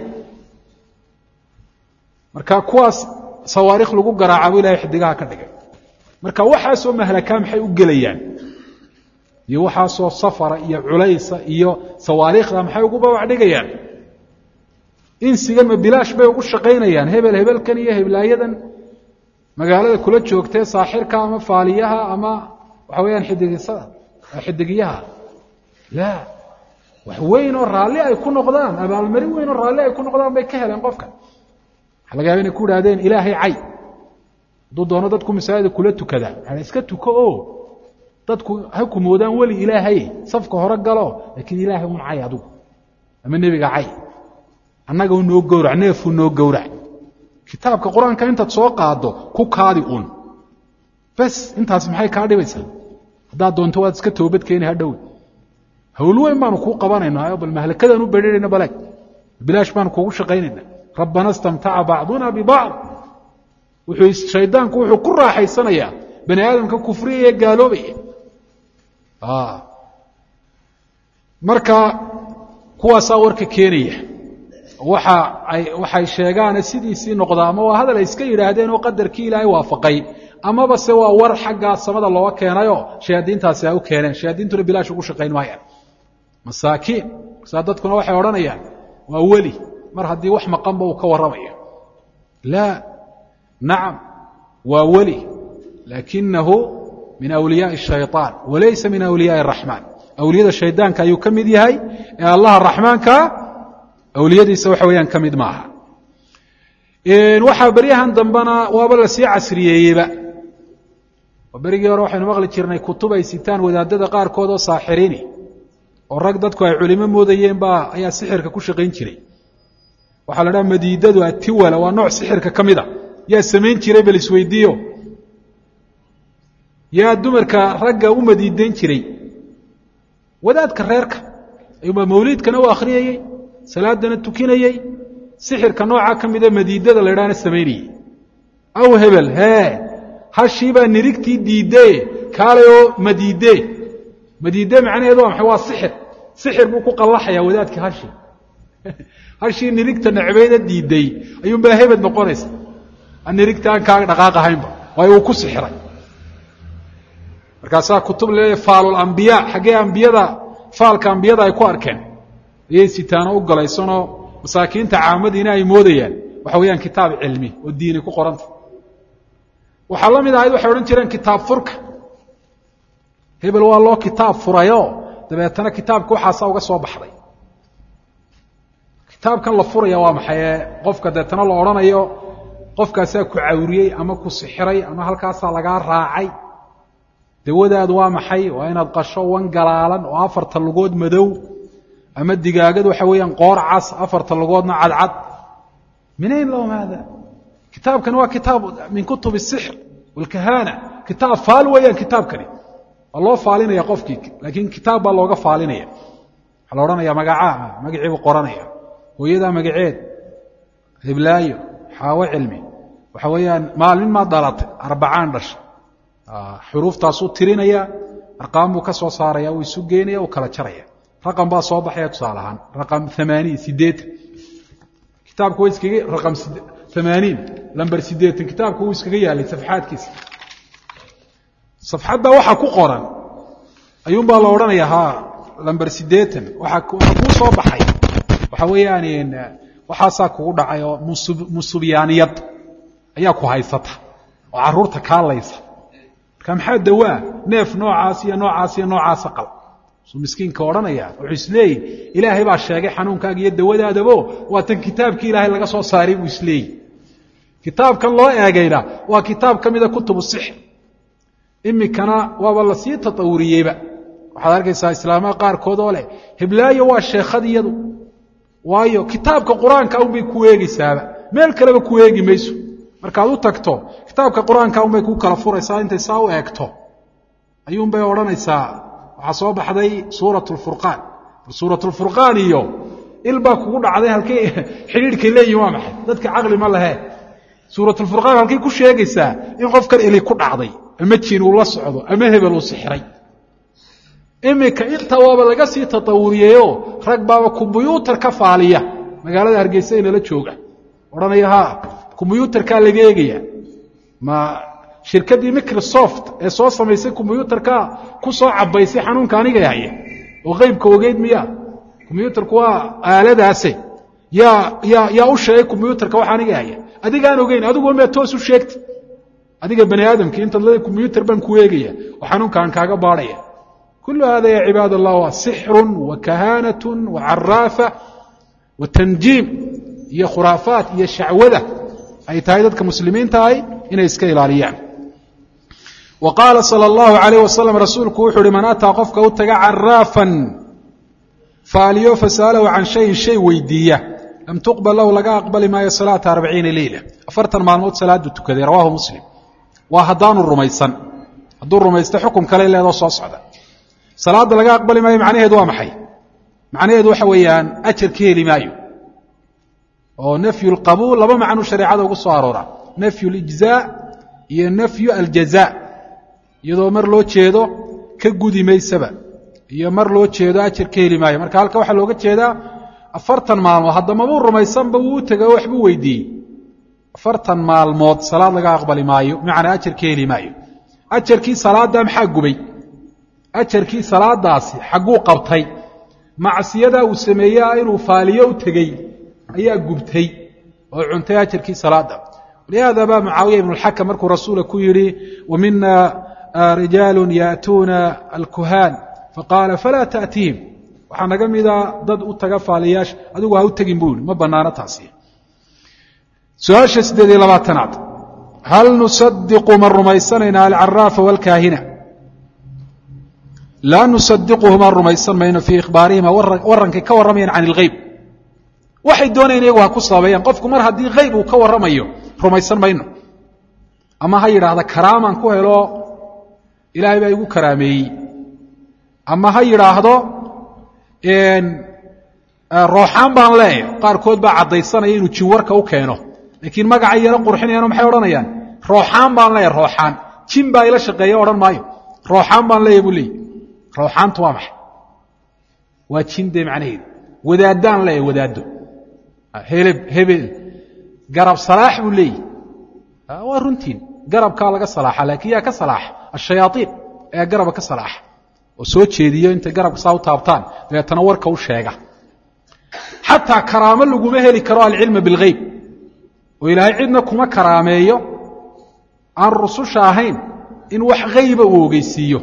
marka kuwaas sawaarikh lagu garaacabu ilahay xidigaha ka dhigay marka waxaasoo mahlakaa maxay u gelayaan iyo waxaasoo safara iyo culaysa iyo sawaariikhda maxay ugu babac dhigayaan insigan ma bilaash bay ugu shaqaynayaan hebel hebelkan iyo heblaayadan magaalada kula joogtee saaxirka ama faaliyaha ama waxa weeyaan xidigiyaha laa wax weyn oo raalli ay ku noqdaan abaalmarin weyn oo raalli ay ku noqdaan bay ka heleen qofka waxa laga yaaba inay ku idhahdeen ilaahay cay hadduu doono dadku masaajida kula tukada waxaa iska tuko oo dadku ha ku moodaan weli ilaahay safka hore galo laakiin ilaahay un cay adigu ama nebiga cay annaga u noo gowrac neefuu noo gowrac kitaabka qur-aanka intaad soo qaado ku kaadi un bas intaas maxay kaa dhibaysaa haddaad doonto waad iska toobad keeni ha dhowe hawl weyn baanu kuu qabanaynaa bal mahlakadaan u bedhinayna bale bilaash baanu kuugu shaqaynaynaa rabbana istamtaca bacduna bibacd shaydaanku wuxuu ku raaxaysanayaa bani aadamka kufriya ee gaaloobaya marka kuwaasaa warka keenaya waxay sheegaane sidiisii noqdaa ama waa hadal ay iska yidhaahdeen oo qadarkii ilaahay waafaqay amaba se waa war xaggaa samada looga keenayoo shayaadiintaasi ay u keeneen shayaadiintuna bilaash ugu shaqayn maayaan masaakiin saa dadkuna waxay odhanayaan waa weli mar haddii wax maqanba uu ka warramayo laa nacam waa weli laakinahu min awliyaaءi الshayطaan walaysa min awliyaaءi الraxmaan awliyada shaydaanka ayuu ka mid yahay ee allaha raxmaanka awliyadiisa waxa weeyaan ka mid maaha waxaa beryahan dambena waaba lasii casriyeeyeyba oo berigii hore waxaynu maqli jirnay kutub ay sitaan wadaadada qaarkood oo saaxiriini oo rag dadku ay culimo moodayeen ayaa sixirka ku shaqayn jiray waxaa la dhaha madiidadu atiwala waa nooc sixirka ka mida yaa samayn jiray bal isweydiiyo yaa dumarka ragga u madiidayn jiray wadaadka reerka ayuubaa mawliidkana u akhriyayey salaadana tukinayey sixirka noocaa ka mida madiidada la idhaana samaynayey aw hebel hashiibaa nirigtii diidee kaalay oo madiidee macnaheedu waa maxay waa sixir buu ku qallaxayaa wadaadkii hashii nirigta necbayda diiday ayuunbaa hebed noqonaysa anirigtaan kaaga dhaqaaqahaynba waayo uu ku sixiray markaasaa kutub leeyahay faalul ambiyaa xaggee ambiyada faalka ambiyada ay ku arkeen ayay sitaano u galaysanoo masaakiinta caamadiina ay moodayaan waxa weeyaan kitaab cilmi oo diini ku qoranta waxaa la mid ahayd waxay odhan jireen kitaab furka hebel waa loo kitaab furayo dabeetana kitaabka waxaasaa uga soo baxday kitaabkan la furaya waa maxay qofka deetana la odhanayo qofkaasaa ku cawriyey ama ku sixiray ama halkaasaa lagaa raacay dawadaadu waa maxay waa inaad qasho wan galaalan oo 4 lugood madow ama digaagad waxa weeyaan qoor cas 4 lugoodna cadcad منين لهم هذا كتابكن waa kitaab min kutub السحر والكهانة kitaab faal weeyaan kitaabkani الله faalinaya qofkii laakiin kitaab baa looga faalinaya waxa la oranaya magaciiba qoranaya hooyada magaceed hiblaayo xaawo cilmi waxa weeyaan maalin ma dhalatay 40 dhash xuruuftaas uu tirinaya arqaam uu ka soo saaraya uu isu geenaya uu kala jaraya raqam baa soo baxaya tusaalahan raqam 88 kitaabku waa iskaga raqam 80 lambar 8 kitaabku uu iskaga yaalay safxaadkiisa safxadda waxa ku qoran ayuun baa la oranayaa ha lambar 8 waxa ku soo baxay waxa weeyaan waxaasaa kugu dhacay oo musubiyaaniyad ayaa ku haysata oo caruurta kaalaysa marka maxaa dawaa neef noocaas iyo noocaas iyo noocaas qal soo miskiinka oranaya wuxuu isleeyay ilaahay baa sheegay xanuunkaaga iyo dawadaadabo waa tan kitaabkii ilaahay laga soo saaray buu isleeyay kitaabkan loo eegayna waa kitaab kamida kutubu sixr imikana waaba la sii tatawuriyeyba waxaad arkaysaa islaamaha qaarkood oo leh hiblaayo waa sheekhadiyadu waayo kitaabka quraanka un bay ku eegaysaaba meel kaleba ku eegi mayso markaad u tagto kitaabka quraanka un bay ku kala furaysaa intay saa u eegto ayuun bay odhanaysaa waxaa soo baxday suuratul furqaan suuratul furqaan iyo ilba kugu dhacday halkay xiriirkay leeyihiin waa maxay dadka aqli ma lahe suuratul furqaan halkay ku sheegaysaa in qofkan ili ku dhacday ama jiin uu la socdo ama hebel uu sixiray imika inta waaba laga sii tatawuriyeeyo rag baaba kumbuyuutar ka faaliya magaalada Hargeysa inala jooga oranaya ha kumbuyuutarka laga eegaya ma shirkadii Microsoft ee soo sameysay kumbuyuutarka ku soo cabaysay xanuunka aniga yahay oo qaybka ogeyd miya kumbuyuutarku waa aaladaas ya u sheegay kumbuyuutarka waxa aniga yahay adiga aan ogeyn adigu ma toos u sheegtay adiga bani aadamka inta la kumbuyuutar ban ku eegaya oo xanuunkan kaaga baaraya كل هذا يا عباد الله سحر وكهانة وعرافة وتنجيم هي خرافات هي شعوذة أي تايدتك مسلمين تاي إن يسكيل عليهم وقال صلى الله عليه وسلم رسولك وحر من أتى قفك واتقى عرافا فاليو فسأله عن شيء ويدية لم تقبل له لقى أقبل ما يصلاة 40 ليلة أفرتا مع الموت صلاة تكذي رواه مسلم وهدان الرميسان هدو الرميسان حكم كليلة هذا صعدا salaada laga aqbali maayo macnaheedu waa maxay macnaheedu waxa weeyaan ajir ka heli maayo oo nafyu alqabuul laba macno shariicada ugu soo aroora nafyu alijzaa iyo nafyu aljazaa iyadoo mar loo jeedo ka gudi maysaba iyo mar loo jeedo ajir ka heli maayo marka halka waxa looga jeedaa 40 maalmood hadda ma uu rumaysanba uu tagay wax buu weydiiyey 40 maalmood salaad laga aqbali maayo macna ajir ka heli maayo ajirkii salaada maxaa gubay ajarkii salaadaasi xaquu qabtay macsiyada uu sameeyay inuu faaliyo u tagay ayaa gubtay oo cuntay ajarkii salaada waliyaada ba muawiya ibn al-hakam markuu rasuulku ku yiri wa minna rijalun yaatuna al-kuhan faqala fala ta'tihim waxa naga mida dad u taga faaliyash adigu ha u tagin buu ma banaana taasi su'aasha 28 hal nusaddiqu man rumaysanina al-arrafa wal-kahina لا نصدقهما الرميسان ما في إخبارهما ورنك كورمين عن الغيب waxay doonayeen iyagu ha ku saabeyaan qofku mar hadii qayb uu ka waramayo rumaysan mayno ama ha yiraahdo karaaman ku helo ilaahay baa igu karaameeyay ama ha yiraahdo ruuxan baan leeyahay qaar kood baa cadaysanaya inuu jin warka u keeno laakiin magaca yara qurxinayaan maxay oranayaan ruuxan baan leeyahay ruuxan jin baa ila shaqeeyo oran maayo ruuxan baan leeyahay buu leeyahay روحانت وامح واتشين دي معنيه ودادان لا ودادو هبل قرب صلاح ولي waa runtiin garabkaa laga salaaxa laakiin yaa ka salaaxa ashayaaطiin ayaa garaba ka salaaxa oo soo jeediyo intay garabka saa u taabtaan dabeetana warka u sheega xataa karaamo laguma heli karo alcilma bilgeyb oo ilaahay cidna kuma karaameeyo aan rususha ahayn in wax hayba uu ogeysiiyo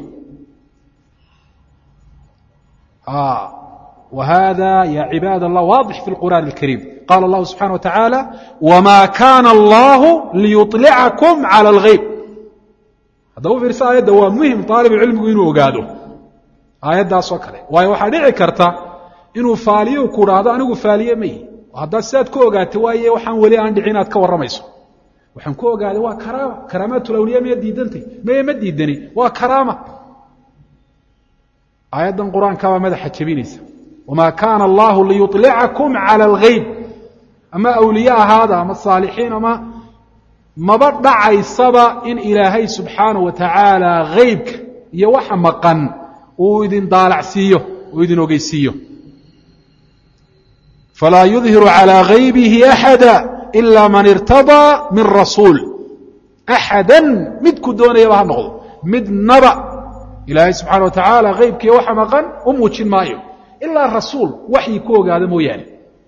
وhذا يا عباad الله واضح في القرآن الكريم قال الله سبحانه وتعالى وما كان الله ليطلعكم على الغyب haddaba u fiirsa aيadda waa muhim طaaلب cilmigu inuu ogaado aayaddaasoo kale waayo waxaa dhici karta inuu faaliyo ku dhahdo anigu faaliye ma yihi haddaad sidaad ku ogaatay waaye waxaan weli aan dhicin inaad ka warramayso waxaan ku ogaaday waa karaama karaamaatulawliya miya diidantay maye ma diidani waa karaama aayaddan qur-aanka baa madaxa jebinaysa wamaa kaana allahu liyuطlicakum cala alghayb ama awliye ahaada ama saalixiin ama maba dhacaysaba in ilaahay subxaanaه wa tacaala haybka iyo waxa maqan uu idin daalacsiiyo uu idin ogeysiiyo falaa yudhiru calى haybihi axada ila man irtadaa min rasuul axada midku doonayaba ha noqdo midnaba ilaahay subxaana wa tacaala haybkiiyo waxa maqan u muujin maayo ilaa rasuul waxyi ku ogaada mooyaane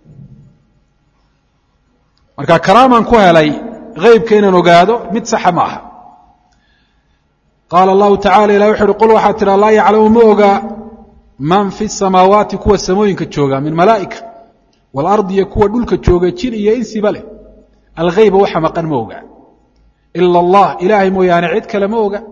marka karaamaan ku helay haybka inaan ogaado mid saxa ma aha qaala allahu tacala ilah wuxu uhi qul waxaa tidha laa yaclamu ma oga man fi samaawaati kuwa samooyinka jooga min malaa'ika waalardi iyo kuwa dhulka jooga jin iyo insiba leh alghayba waxa maqan ma oga ila allah ilaahay mooyaane cid kale ma oga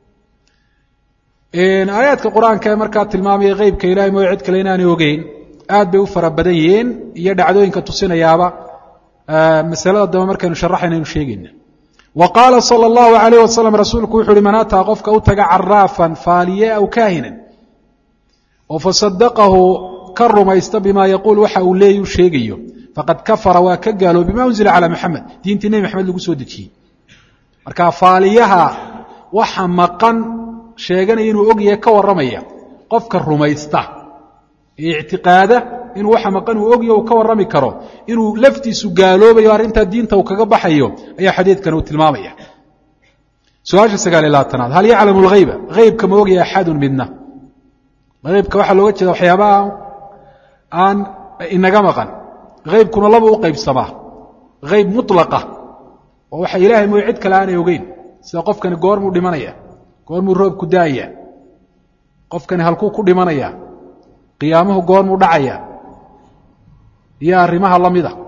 aayaadka qur-aanka ee markaa tilmaamaya haybka ilahay mooya cid kale inaanay ogeyn aad bay u fara badan yihiin iyo dhacdooyinka tusinayaaba masalada dambe markaynu sharaxayna aynu sheegayna wa qaala salى اllahu alayh wasalam rasuulku wuxu uhi man ataa qofka u taga caraafan faaliye aw kaahinan oo fasadaqahu ka rumaysta bima yaquul waxa uu leeyu sheegayo faqad kafara waa ka gaalo bima unzila calى maxamed diintii nebi maxamed lagu soo dejiyey marka faaliyaha waxa maqan sheeganaya inuu ogyahay ka warramaya qofka rumaysta ee ictiqaada inuu waxa maqan uu ogyahay uu ka warrami karo inuu laftiisu gaaloobayo arrintaa diinta uu kaga baxayo ayaa xadiidkan uu tilmaamaya su-aasha 9 hal yaclamu alghayba haybka ma ogyahay axadun midna haybka waxaa looga jeeda waxyaabaha aan inaga maqan haybkuna laba u qaybsamaa hayb mutlaqa oo waxa ilaahay mooye cid kale aanay ogeyn sida qofkani goormuu dhimanaya goormuu roobku daaya qofkani halkuu ku dhimanaya qiyaamuhu goormuu dhacaya iyo arrimaha la mida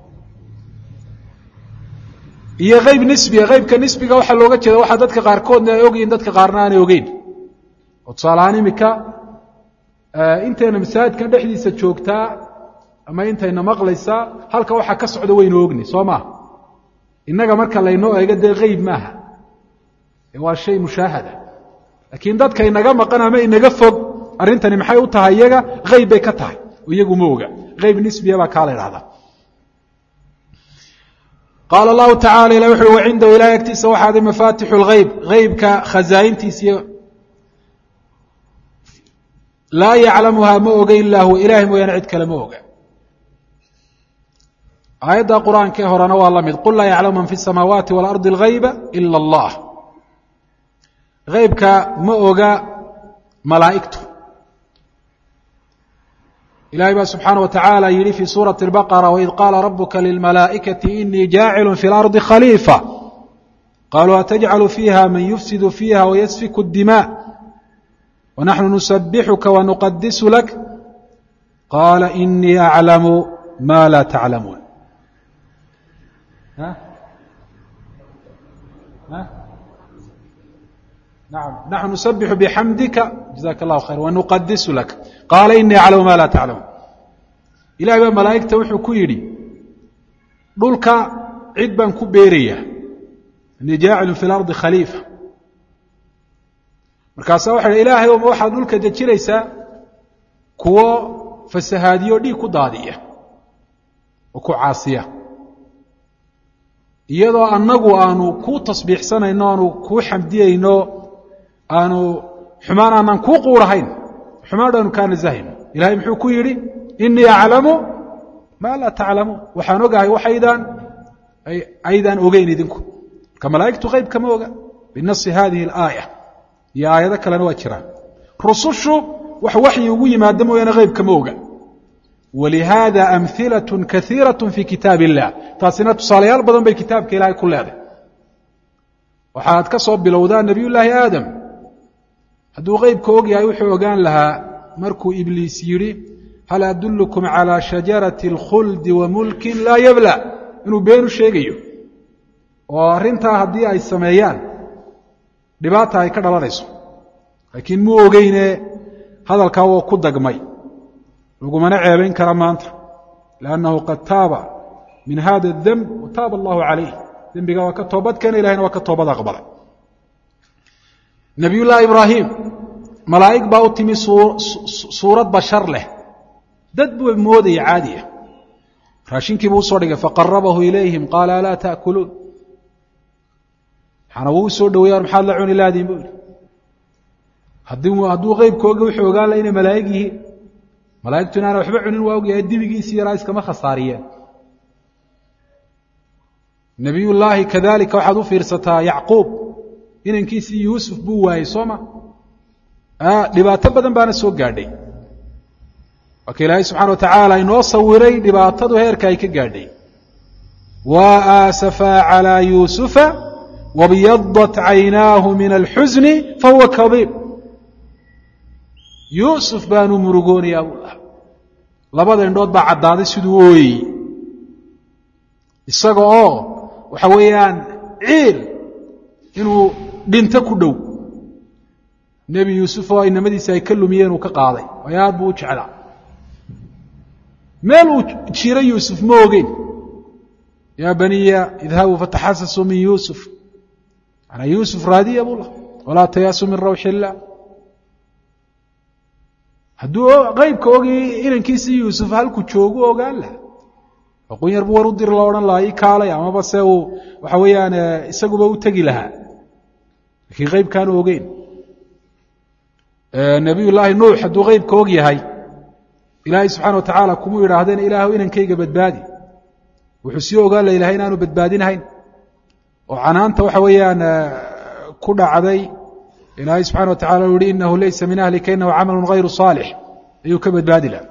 iyo hayb nisbiga haybka nisbiga waxaa looga jeeda waxaa dadka qaarkoodna ay ogyihin dadka qaarna aanay ogeyn oo tusaale ahaan imika intayna masaajidkan dhexdiisa joogtaa ama intayna maqlaysaa halka waxaa ka socda waynu ogni soo maa innaga marka laynoo eego dee hayb maaha waa shay mushaahada laakiin dadka inaga maqan ama inaga fog arrintani maxay u tahay iyaga hayb bay ka tahay oo iyagu ma oga hayb nisbiya baa kaa la idhahdaa qaala allahu tacala ilah wuxu uhi wacindahu ilahay agtiisa waxaaday mafaatixu lghayb haybka khazaa'intiisiyo laa yaclamuhaa ma oga ilaa huwa ilahay mooyaane cid kale ma oga aayadda qur-aanka ee horena waa la mid qul laa yaclamu man fi الsamaawaati waalardi اlghayba ila allah haybka ma oga malaa'igtu ilahay baa subxaanaه wa tacaala yidhi fii suuraةi الbaqara waid qaala rabuka lilmalaa'ikati inii jaacilu fi اlardi khaliifa qaluu atajcalu fiiha man yufsidu fiiha wayasfiku الdimاء wanaxnu nusabixuka wanuqadisu lak qaala inii aclamu ma laa taclamuun naxnu nusabixu bixamdika jazaaka allahu khayr wanuqadisu lak qaala inii aclamu ma laa taclamuun ilahay baa malaa'igta wuxuu ku yidhi dhulka cid baan ku beerayaa inii jaacilun fi lardi khaliifa markaasaa waxa hi ilaahay oma waxaad dhulka dejinaysaa kuwo fasahaadiyo dhiig ku daadiya oo ku caasiya iyadoo annagu aanu kuu tasbiixsanayno aanu kuu xamdiyayno aanu xumaan aanan kuu quurahayn xumaan dhaanu kaa nasahayno ilahay muxuu ku yidhi inii aclamu maa laa taclamuun waxaan ogahay wax aydaan ogeyn idinku malaa'igtu qayb kama oga binasi hadihi alaaya iyo aayado kalena waa jiraan rusushu wax waxyi ugu yimaado mooyaane qayb kama oga walihaada amhilatun kaiiratun fi kitaab illah taasina tusaalayaal badan bay kitaabka ilaahay ku leedahay waxaad ka soo bilowdaa nebiyullaahi aadam hadduu qaybka og yahay wuxuu ogaan lahaa markuu ibliis yidhi hal adullukum calaa shajarati alkhuldi wa mulkin laa yabla inuu beenu sheegayo oo arrintaa haddii ay sameeyaan dhibaata ay ka dhalanayso laakiin muu ogeyne hadalkaa woo ku dagmay lagumana ceebayn kara maanta liannahu qad taaba min hada ademb wa taaba allahu calayh dembiga waa ka toobad keena ilahayna waa ka toobad aqbalay nebiyullaahi ibraahim malaa'ig baa u timi suurad bashar leh dad buu moodaya caadi ah raashinkii buu usoo dhigay faqarabahu ilayhim qaala alaa ta'kuluun waxaana wuu usoo dhaweeyaan maxaad la cuni laadiin buu yidhi hadduu qaybkooga wuxuu ogaan laha inay malaa'ig yihiin malaa'igtu inaana waxba cunin waa ogyahay dibigiisii yaraa iskama khasaariyeen nebiyullaahi kadalika waxaad u fiirsataa yacquub inankiisii yuusuf buu waayey soo ma dhibaato badan baana soo gaadhay waa ka ilaahay subxana wa tacaala inoo sawiray dhibaatadu heerka ay ka gaadhay wa aasafaa calaa yuusufa wabyadat caynaahu min alxusni fahuwa kadiib yuusuf baanu murugoonayaa buu lahaa labada indhood baa caddaaday siduu ooyey isaga oo waxa weeyaan ciil inuu dhinto ku dhow nebi yuusuf oo inamadiisa ay ka lumiyeen uu ka qaaday waayo aad buu u jeclaa meel uu jiro yuusuf ma ogeyn yaa baniya idhabuu fataxasasuu min yuusuf manaa yuusuf raadiya buu lahaa walaa tayaasuu min rawxi illaah hadduu qaybka ogay inankiisii yuusuf halku joogu ogaan laha aqoon yar buu war u dir la odhan lahaa ii kaalay amaba se uu waxa weeyaan isaguba u tegi lahaa laakiin qaybkaanu ogeyn nebiyullaahi nuux hadduu qaybka og yahay ilaahay subxana wa tacaala kumuu yidhaahdeen ilaahw inankayga badbaadi wuxuu sii ogaan la ilahay inaanu badbaadinahayn oo canaanta waxa weeyaan ku dhacday ilaahay subxana wa tacala u yihi inahu laysa min ahlika inahu camalu hayru saalix ayuu ka badbaadi laha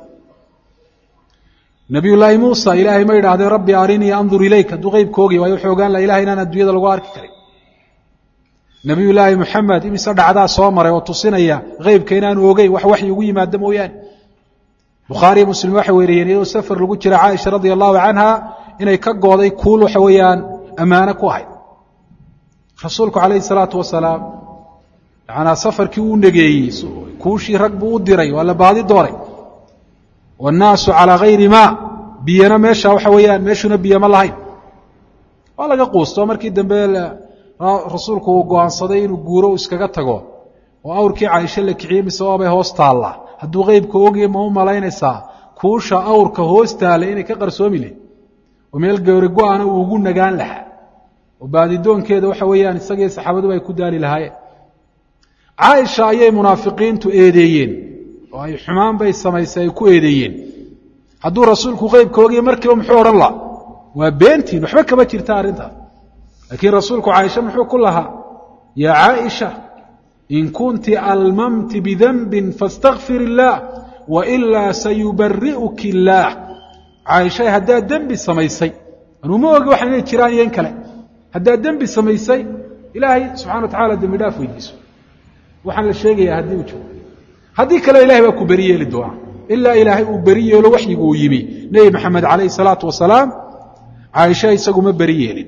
nebiyullaahi muusa ilaahay ma yidhahdeen rabbi arinii andur ilayk hadduu qaybka ogya waayo wuxuu ogaan laha ilahay inaan adduunyada lagu arki karin nebiyullaahi moxamed imise dhacdaa soo maray oo tusinaya qaybka inaanu ogeyn wax waxyi ugu yimaado mooyaane bukhaariyo muslim waxay weeriyeen iyadoo safar lagu jira caaisha radia allahu canha inay ka gooday kuul waxa weeyaan ammaano ku ahayd rasuulku calayhi salaatu wasalaam yacanaa safarkii uu negeeyey kuushii rag buu u diray waa la baadi dooray waannaasu calaa hayri maa biyana meesha waxa weeyaan meeshuna biyo ma lahayn waa laga quusto markii dambe rasuulku uu go'aansaday inuu guuro u iskaga tago oo awrkii caaisho la kiciyey mise waabay hoos taallaa hadduu qaybka ogya ma u malaynaysaa kuusha awrka hoos taalla inay ka qarsoomi leh oo meel gawri go-ana uu ugu nagaan lahaa oo baadidoonkeeda waxa weeyaan isagiyo saxaabaduba ay ku daali lahaayeen caaisha ayay munaafiqiintu eedeeyeen oo ay xumaan bay samaysay ay ku eedeeyeen hadduu rasuulku qaybka ogya markiiba muxuu odhan laha waa beentiin waxba kama jirta arrintaas laakiin rasuulku caaisha muxuu ku lahaa yaa caaisha in kunti almamti bidanbin faاstakfir illaah wailaa sayubari'uki illaah caaishay haddaad dembi samaysay anuu ma ogi waxan inay jiraan iyo in kale haddaad dembi samaysay ilaahay subxana wa tacala dembi dhaaf weydiiso waxaan la sheegayaa haddii uu jiro haddii kale ilahay baa ku beri yeeli doonaa ilaa ilaahay uu beri yeelo waxyigu uu yimi nebi maxamed calayhi salaatu wasalaam caaisha isagu ma beri yeelin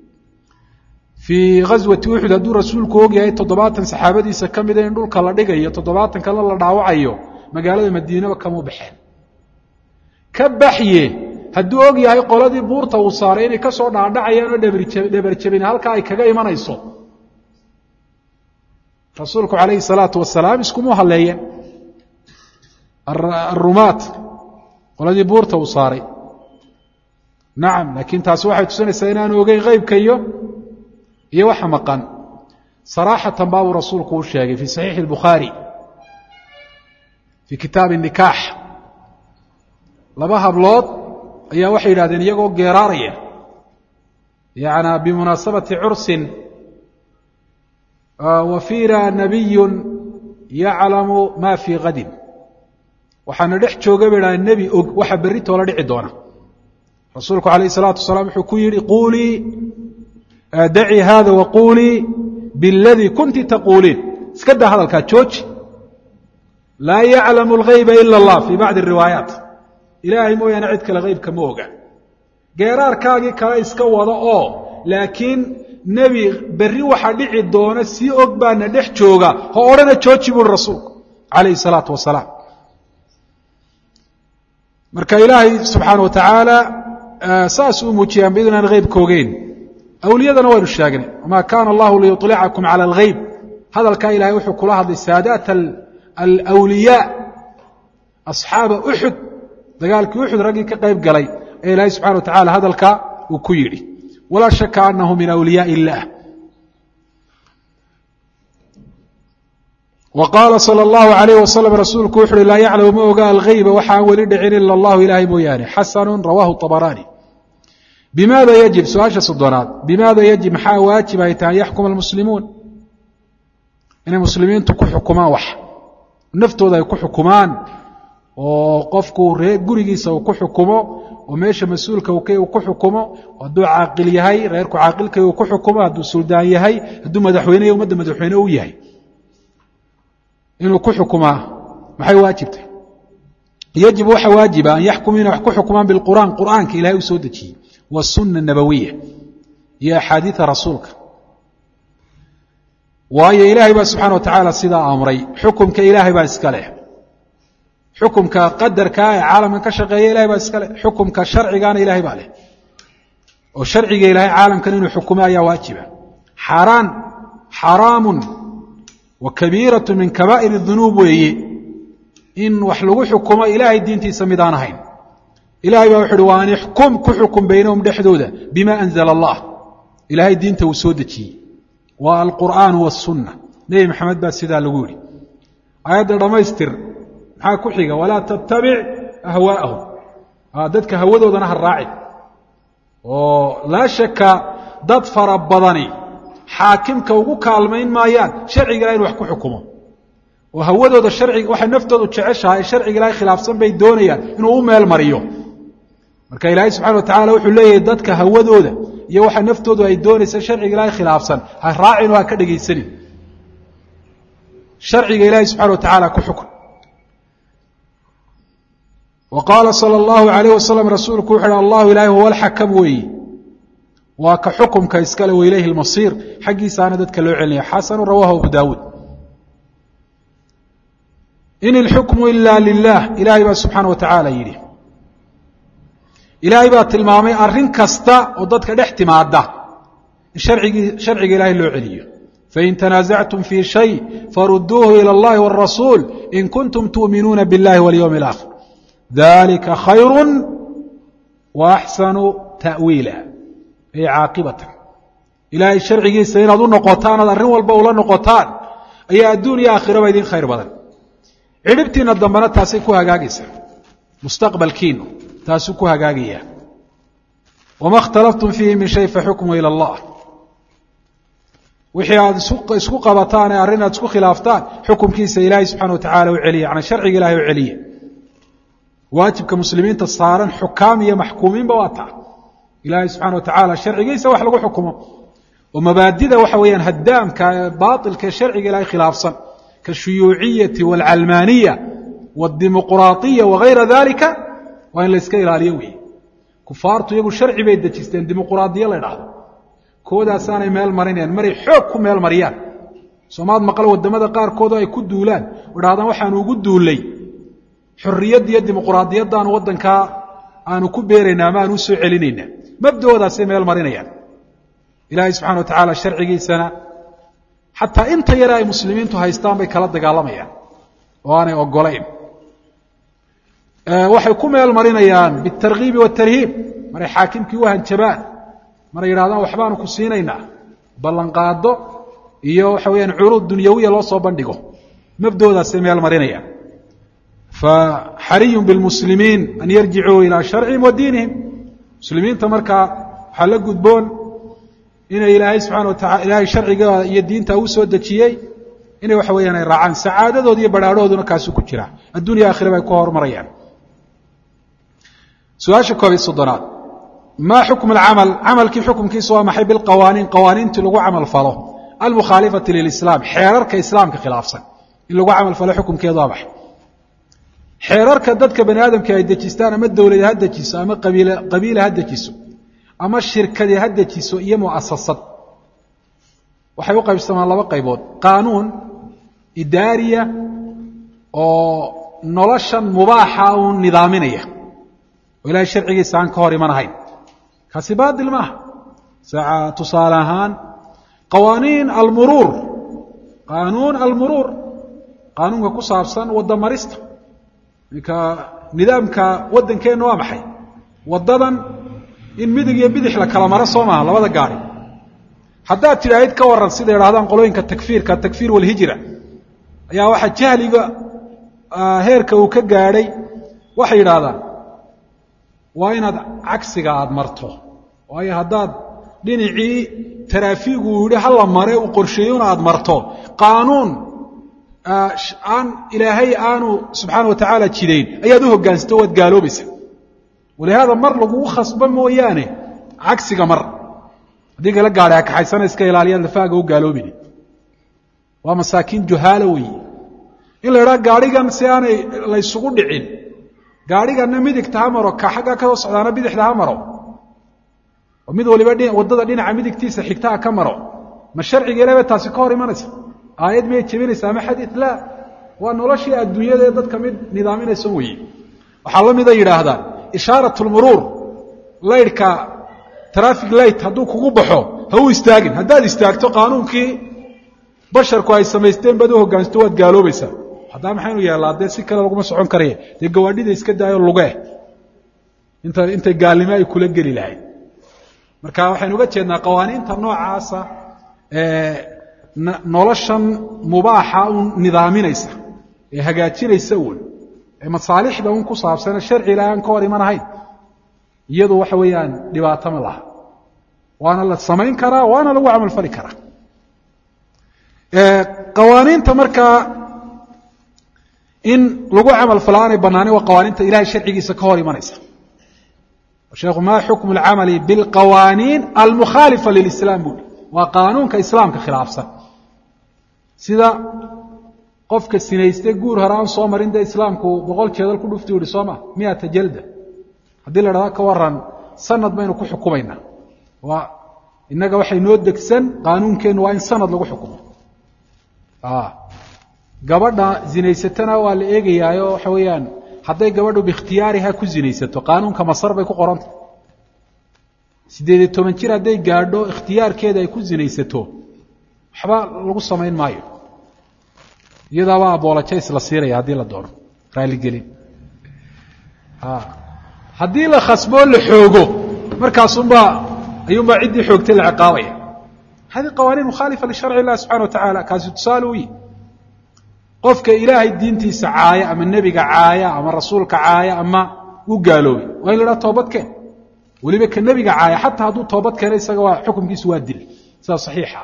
fii ghaswati uxud hadduu rasuulku og yahay 70 saxaabadiisa ka mida in dhulka la dhigayo 70 kale la dhaawacayo magaalada madiinaba kama baxeen ka baxye hadduu og yahay qoladii buurta uu saaray inay ka soo dhaadhacayaan oo dhabar jabin halka ay kaga imanayso rasuulku calayhi salaatu wasalaam iskuma haleeyeen الrumaat qoladii buurta uu saaray nacam laakiin taasi waxay tusinaysaa inaanu ogeyn qaybka iyo waxa maqan صراحة baabu rasuulku u sheegay في صحيiح البخاarي في kitaaب النikاح laba hablood ayaa waxay yidhahdeen iyagoo geeraaraya يعني بمناسبة عرس وفينا نبي يعلم ما في غد waxaana dhex jooga baa nabi og waxa berito la dhici doona rasuulku kaleey salaatu wasalaam wuxuu ku yiri quli da'i hada wa quli billadhi kunti taqulin iska daa hadalka jooji la ya'lamu al-ghayba illa Allah fi ba'd ar-riwayat ilaahi mooyana cid kale ghaybka ma oga geeraarkaagi kale iska wada oo laakiin nabi berri waxa dhici doona si og baana dhex jooga ha orana jooji buu rasuulku kaleey salaatu wasalaam marka ilaahay subxaanahu wa tacaala saas uu muujiyaan bidnaan ghaybka ogeyn awliyadana waynu sheegnay wamaa kaana allahu liyuطlicakum cala alghayb hadalkaa ilahay wuxuu kula hadlay saadaat alawliyaa asxaaba uxud dagaalkii uxud raggii ka qayb galay ee ilaahay subxana wa tacala hadalkaa uu ku yidhi walaa shaka anahu min awliyaai illah وqاaل صلى الله عليه وسلم rasuulku wuxu uhi laa yaclamu ma oga alغayba waxaan weli dhicin ilا الlahu ilahay mooyaane xasn rawaahu الطabrاني bmaada yجib su-aasha soddonaad bmaada yجib maxaa waajib ay tahay yaxkuma الmuslimuun inay muslimiintu ku xukumaan wax naftooda ay ku xukumaan oo qofku gurigiisa uu ku xukumo oo meesha mas-uulka uu ku xukumo hadduu caaqil yahay reerku caaqilka uu ku xukumo hadduu suldaan yahay hadduu madaxweyne ummadda madaxweyne u yahay inuu ku xukumaa maxay waajibtay yajib waxa waajiba an yaxkum inay wax ku xukumaan bilqur'aan qur'aanka ilahay uu soo dejiyey wasunna nabawiya iyo axaadiida rasuulka waayo ilaahay baa subxaana wa tacaala sidaa amray xukumka ilaahay baa iska leh xukumka qadarkaa ee caalamkan ka shaqeeya ilahay baa iska leh xukumka sharcigaana ilahay baa leh oo sharciga ilahay caalamkan inuu xukumo ayaa waajiba xaraamun وكبيرة من كبائر الذنوب weeye in wax lagu xukumo ilaahay diintiisa mid aan ahayn ilaahay baa wuxuu waan ixkum ku xukum baynahum dhexdooda bima anzala Allah ilaahay diinta uu soo dejiyey waa alqur'aan was-sunnah nabi maxamed baa sidaa lagu yiri ayada dhamaystir maxaa ku xiga walaa tattabi' ahwaa'ahum dadka hawadoodana ha raacin oo la shaka dad fara badani xaakimka ugu kaalmayn maayaan sharciga ilaahay wax ku xukumo oo hawadooda sharciga waxa naftoodu jeceshahay sharciga ilaahay khilaafsan bay doonayaan inuu u meel mariyo marka ilaahay subxaanahu wa tacaala wuxuu leeyahay dadka hawadooda iyo waxa naftoodu ay doonaysa sharciga ilaahay khilaafsan ha raacin oo ha ka dhegaysanin sharciga ilaahay subxaanahu wa tacaala ku xukun وقال صلى الله عليه وسلم rasuulku wuxuu yidhi allahu ilaahay huwa alxakam weeye waa ka xukumka iskale wa ilayhi almasiir xaggiisaana dadka loo celinaya xasanu rawaahu abu daawuud in ilxukmu ila lilah ilaahay baa subxaana wa tacaala yidhi ilaahay baa tilmaamay arrin kasta oo dadka dhex timaada in sharciga ilaahay loo celiyo fain tanaasactum fii shay faruduuhu ila allahi wاrasuul in kuntum tu'minuuna biاllahi walyowmi اlaakhir dalika khayru wa axsanu ta'wiila ay caaqibatan ilaahay sharcigiisa inaad u noqotaan aad arrin walba ula noqotaan ayaa adduun iyo aakhiraba idin khayr badan cidhibtiina dambena taasay ku hagaagaysa mustaqbalkiinu taasuu ku hagaagaya wama اkhtalaftum fiihi min shay faxukmu ila allah wixii aad isku qabataan ee arrin aad isku khilaaftaan xukumkiisa ilaahay subxana wa tacala u celiya yani sharciga ilahay u celiya waajibka muslimiinta saaran xukaam iyo maxkuumiinba waa taa ilaahay subxana wa tacaala sharcigiisa wax lagu xukumo oo mabaadida waxa weeyaan haddaamka baatilka sharciga ilaahay khilaafsan kashuyuuciyati waalcalmaaniya waadimuqraatiya wagayra dalika waa in la iska ilaaliyo weeye kufaartu iyagu sharci bay dejisteen dimuqraadiya la idhaahdo koodaasaanay meel marinayaan maray xoog ku meel mariyaan soomaad maqal waddamada qaarkoodoo ay ku duulaan idhahdaan waxaanu ugu duullay xorriyadda iyo dimuqraadiyaddaanu waddankaa aanu ku beeraynaa ama aanu u soo celinaynaa mabda'oodaasay meel marinayaan ilaahay subxana wa tacaala sharcigiisana xataa inta yare ay muslimiintu haystaan bay kala dagaalamayaan oo aanay ogolayn waxay ku meel marinayaan biاtarghiibi waاtarhiib maray xaakimkii u hanjabaan maray yidhahdaan waxbaanu ku siinaynaa ballanqaado iyo waxa weeyaan curuud dunyawiya loo soo bandhigo mabda'oodaasay meel marinayaan faxariyu biاlmuslimiin an yarjicuu ilaa sharcihim wa diinihim muslimiinta markaa waxaa la gudboon inay ilaahay subxaana watacala ilaahay sharciga iyo diinta uu soo dejiyey inay waxa weeyaan ay raacaan sacaadadood iyo badhaadhooduna kaasuu ku jira adduunya aakhira bay ku horumarayaan su-aasha 11 maa xukmu alcamal camalkii xukumkiisu waa maxay bilqawaaniin qawaaniintii lagu camal falo almukhaalifati lilislaam xeerarka islaamka khilaafsan in lagu camal falo xukumkeedu waa maxay xeerarka dadka bani aadamka ay dejistaan ama dawlad ha dejiso ama qabiila ha dejiso ama shirkadi ha dejiso iyo mu'asasad waxay u qaybsamaan laba qaybood qaanuun idaariya oo noloshan mubaaxa uu nidaaminaya oo ilaahay sharcigiisa aan ka hor imanahayn kaasi baadil maaha saaca tusaale ahaan qawaaniin almuruur qaanuun almuruur qaanuunka ku saabsan wadda marista ninka nidaamka waddankeenna waa maxay waddadan in midig iyo bidix la kala maro soo maaha labada gaari haddaad tidhaahid ka warran sida idhahdaan qolooyinka takfiirka takfiir walhijra ayaa waxaa jahliga heerka uu ka gaadhay waxay yidhaahdaan waa inaad cagsiga aada marto waayo haddaad dhinacii taraafiigu uu yidhi hala mare uu qorsheeyona aada marto qaanuun aan ilaahay aanu subxaana wa tacaala jidayn ayaad u hoggaansato waad gaaloobaysaa walihaada mar lagugu khasba mooyaane cagsiga mar haddii kala gaadhay akaxaysana iska ilaaliyaad lafaaga u gaaloobini waa masaakiin juhaalo weeye in la idhaha gaadhigan si aanay laysugu dhicin gaadhiganna midigta ha maro ka xagga ka soo socdaana bidixda ha maro oo mid waliba waddada dhinaca midigtiisa xigtaa ka maro ma sharciga ilaahay baa taasi ka hor imanaysa aayad miyay jebinaysa ama xadiid laa waa noloshii adduunyada ee dadka mid nidaaminaysa weeye waxaa la mida yidhaahdaan ishaarat lmuruur laydhka traffic light hadduu kugu baxo ha u istaagin haddaad istaagto qaanuunkii basharku ay samaysteen baad u hoggaansato waad gaaloobaysaa haddaa maxaynu yeellaa dee si kale laguma socon karaya dee gawaadhida iska daayo lugeh intay gaalnimo ay kula geli lahayd marka waxaynu uga jeednaa qawaaniinta noocaasa noloshan mubaaxa un nidaaminaysa ee hagaajinaysa un ee masaalixda un ku saabsana sharci ilaahay aan ka hor imanahayn iyadu waxa weeyaan dhibaato ma laha waana la samayn karaa waana lagu camal fali karaa qawaaniinta markaa in lagu camal falo aanay bannaanin waa qawaaniinta ilahay sharcigiisa ka hor imanaysa sheekhu maa xukmu alcamali bilqawaaniin almukhaalifa lilislaam buuli waa qaanuunka islaamka khilaafsan sida qofka sinaystay guur hore aan soo marin dee islaamku 100 jeedal ku dhufti yihi soo ma 100 jalda haddii la dhahdaa ka waran sanad baynu ku xukumaynaa waa innaga waxay noo degsan qaanuunkeennu waa in sanad lagu xukumo gabadha zinaysatana waa la eegayaayo waxa weeyaan hadday gabadhu biikhtiyaariha ku zinaysato qaanuunka masar bay ku qoranta 18 jir hadday gaadho ikhtiyaarkeeda ay ku zinaysato waxba lagu samayn maayo iyadaaba aboolajays la siiraya haddii la doono raaligelin haddii la khasboo la xoogo markaasunbaa ayuunbaa ciddii xoogtay la ciqaabaya hadi qawaaniin mukhaalifa lisharci illahi subxana wa tacaala kaasi tusaale u yihi qofka ilaahay diintiisa caaya ama nebiga caaya ama rasuulka caaya ama u gaaloobay waa in la idhaha toobadkeen weliba ka nebiga caaya xataa hadduu toobad keena isaga waa xukunkiisu waa dil sidaa saxiixa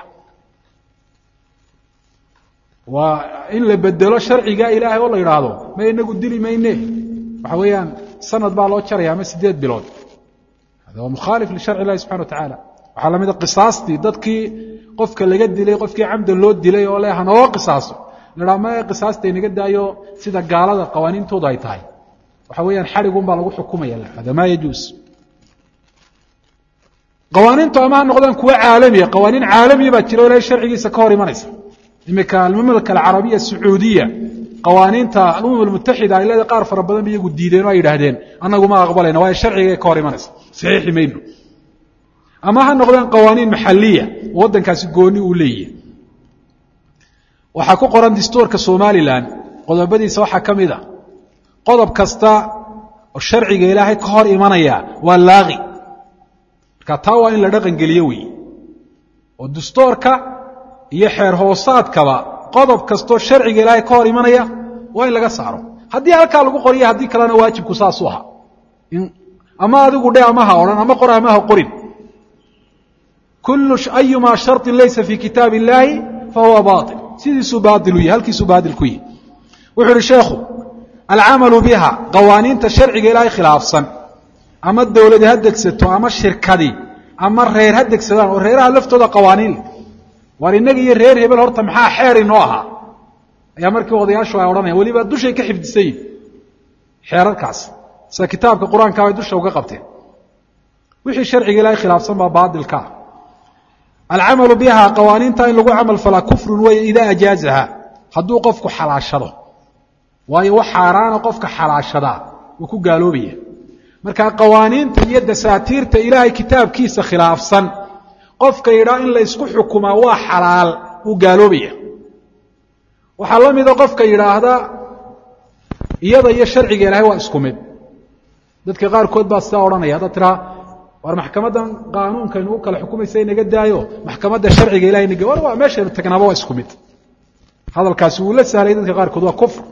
waa in la bedelo sharciga ilaahay oo la yidhaahdo ma inagu dili mayne waxa weeyaan sanad baa loo jaraya ama 8 bilood hada waa mukhaalif lisharci illahi subxana wa tacaala waxaa la mida qisaastii dadkii qofka laga dilay qofkii camdan loo dilay oo leh hanoo qisaaso la dhaha ma qisaasta inaga daayo sida gaalada qawaaniintooda ay tahay waxa weeyaan xarigun baa lagu xukumaya hada maa yajuus qawaaniintu ama ha noqdaan kuwa caalamiya qawaaniin caalamiya baa jira oo ilaahay sharcigiisa ka hor imanaysa imika almamlaka alcarabiya sacuudiya qawaaniinta alumam almutaxida ay leedahay qaar fara badan iyagu diideen oo ay yidhaahdeen annagu ma aqbalayna waayo sharciga ka hor imanaysa saxiixi mayno ama ha noqdaan qawaaniin maxaliya waddankaasi gooni uu leeyahay waxaa ku qoran dastuurka somalilan qodobadiisa waxaa ka mid a qodob kasta oo sharciga ilaahay ka hor imanaya waa laaqi marka taa waa in la dhaqan geliyo weeye oo dastuurka iyo xeer hoosaadkaba qodob kastoo sharciga ilaahay ka hor imanaya waa in laga saaro haddii halkaa lagu qoriya haddii kalena waajibku saasuu ahaa ama adigu dhe ama ha odhan ama qor ama ha qorin أيما شرط ليس في كتاب الله فهو باطل sidiisuu baadil u yahay halkiisuu baadil ku yahay wuxuu uhi sheekhu alcamalu biha qawaaniinta sharciga ilaahay khilaafsan ama dawladi ha degsato ama shirkadi ama reer ha degsadaan oo reeraha laftooda qawaaniin leh war innaga iyo reer hebel horta maxaa xeer inoo ahaa ayaa markii odayaashu ay odhanayaan weliba dushay ka xifdisan yihin xeerarkaas sida kitaabka qur-aanka ay dusha uga qabteen wixii sharciga ilaahay khilaafsan baa baadilka ah alcamalu biha qawaaniinta in lagu camal falaa kufrun weeye idaa ajaazaha hadduu qofku xalaashado waayo wax xaaraana qofka xalaashadaa wuu ku gaaloobaya marka qawaaniinta iyo dasaatiirta ilaahay kitaabkiisa khilaafsan qofka yidhaa in la ysku xukumaa waa xalaal wuu gaaloobaya waxaa la mida qofka yidhaahda iyada iyo sharciga ilaahay waa isku mid dadka qaarkood baa sidaa odhanaya haddaad tiraa war maxkamaddan qaanuunka inugu kala xukumaysa inaga daayo maxkamadda sharciga ilahay inaga war waa meeshaynu tagnaaba waa isku mid hadalkaasi wuu la sahlay dadka qaarkood waa kufr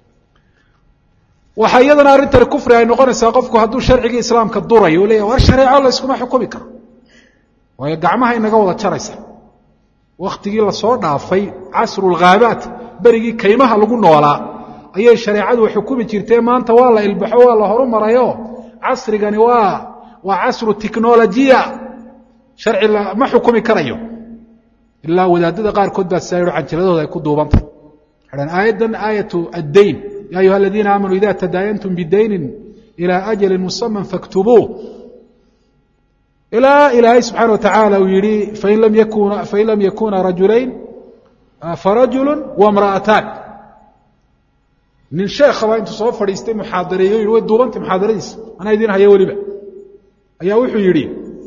waxaa iyadana arrintani kufri ay noqonaysaa qofku hadduu sharcigii islaamka durayo u leeyahy war shareeco la yskuma xukumi karo waayo gacmaha inaga wada jaraysa wakhtigii lasoo dhaafay casrulghaabaat berigii kaymaha lagu noolaa ayay shareecadu xukumi jirtee maanta waa la ilbaxo waa la horumarayo casrigani waa casru tiknolojiya sharci ma xukumi karayo ilaa wadaadada qaarkood baa saayiro canjiladooda ay ku duubantay xidhan aayaddan aayatu addayn ya ayuha aladiina aamanuu ida tadaayantum bidaynin ilaa ajalin musaman faktubuuh ilaa ilaahay subxaana watacaala uu yidhi fain lam yakuna rajulayn farajulu wamra'ataan nin sheekhaba intuu soo fadhiistay muxaadareeyo yidhi way duubantay muxaadaradiisa anaa idiin haya weliba ayaa wuxuu yidhi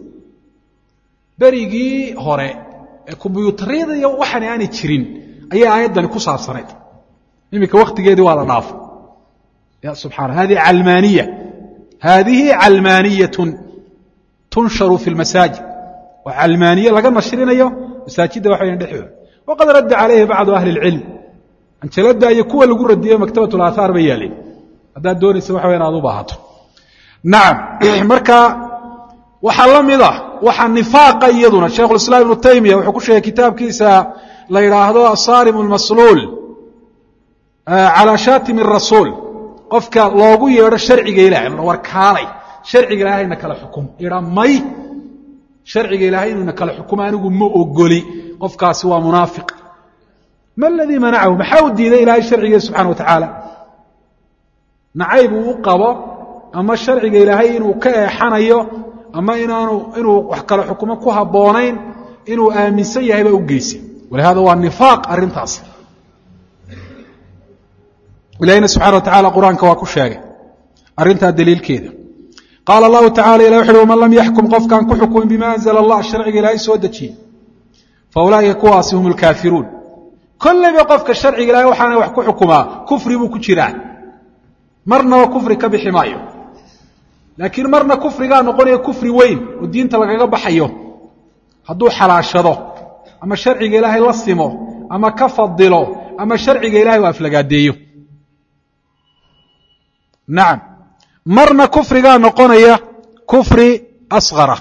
berigii hore ee kombyuutarada iyo waxaan aanay jirin ayay aayaddani ku saabsanayd iminka wakhtigeedii waa la dhaafay ya subxana haadihi calmaaniyatun tunsharu fi lmasaajid waa calmaaniye laga nashrinayo masaajidda waxa weyan dhexdooda waqad radda calayhi bacdu ahli اlcilm anjalada iyo kuwa lagu radiyo maktabat اlaathaar bay yaaleen haddaad doonaysa waxa weyan aad u baahato nacam marka waxaa la mid ah waxa nifaaqa iyaduna sheikhulislaam ibnu taymiya wuxuu ku sheegay kitaabkiisa la yidhaahdo asaarim almasluul calaa shaatimi rasuul qofka loogu yeedho sharciga ilahay war kaalay sharciga ilaahayna kala xukum idha may sharciga ilaahay inuuna kala xukumo anigu ma ogoli qofkaasi waa munaafiq ma aladii manacahu maxaa u diiday ilaahay sharcigiisa subxana wa tacaala nacayb uu u qabo ama sharciga ilaahay inuu ka eexanayo ama inuu wax kala xukumo ku habboonayn inuu aaminsan yahay baa u geysay walihada waa nifaaq arrintaas ilahina subxana wa tacala qur-aanka waa ku sheegay arrintaa daliilkeeda qaala allahu tacala ilah wuxu uhi waman lam yaxkum qofkaan ku xukumin bima anzala allah sharciga ilaahay soo dejiyey fa ulaa'ika kuwaasi hum alkaafiruun kollayba qofka sharciga ilahay waxaana wax ku xukumaa kufri buu ku jiraa marnaba kufri ka bixi maayo laakiin marna kufrigaa noqonaya kufri weyn oo diinta lagaga baxayo hadduu xalaashado ama sharciga ilaahay la simo ama ka fadilo ama sharciga ilahay u aflagaadeeyo nacam marna kufrigaa noqonaya kufri asqara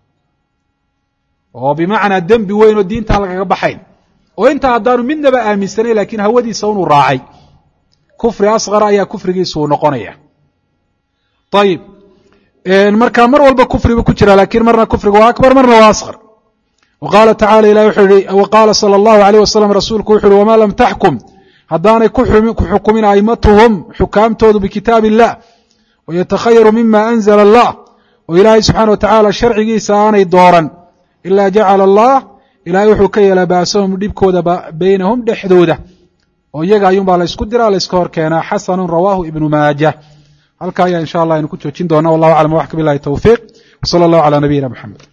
oo bimacnaa dembi weyn oo diintaan lagaga baxayn oo intaa haddaanu midnaba aaminsanayn laakiin hawadiisa unuu raacay kufri asqara ayaa kufrigiisu uu noqonaya ayib marka mar walba kufri buu ku jira laakiin marna kufriga waa akbar marna waa asqar waqaala tacala ilah wuxuu yihi waqaala sala allahu alayh wasalam rasuulku wuxu uhi wamaa lam taxkum haddaanay ku xukumin aimatuhum xukaamtoodu bikitaab illah wayatakhayaru mima anzala allah oo ilaahay subxana wa tacaala sharcigiisa aanay dooran ilaa jacala allah ilaahay wuxuu ka yeelaa ba'sahum dhibkooda baynahum dhexdooda oo iyaga ayuunbaa la ysku diraa la yska hor keenaa xasanun rawaahu ibnu maaja halkaa ayaa insha allah aynu ku joojin doona wallahu aclam waxka bilahi towfiiq wsala allahu calaa nabiyina moxamed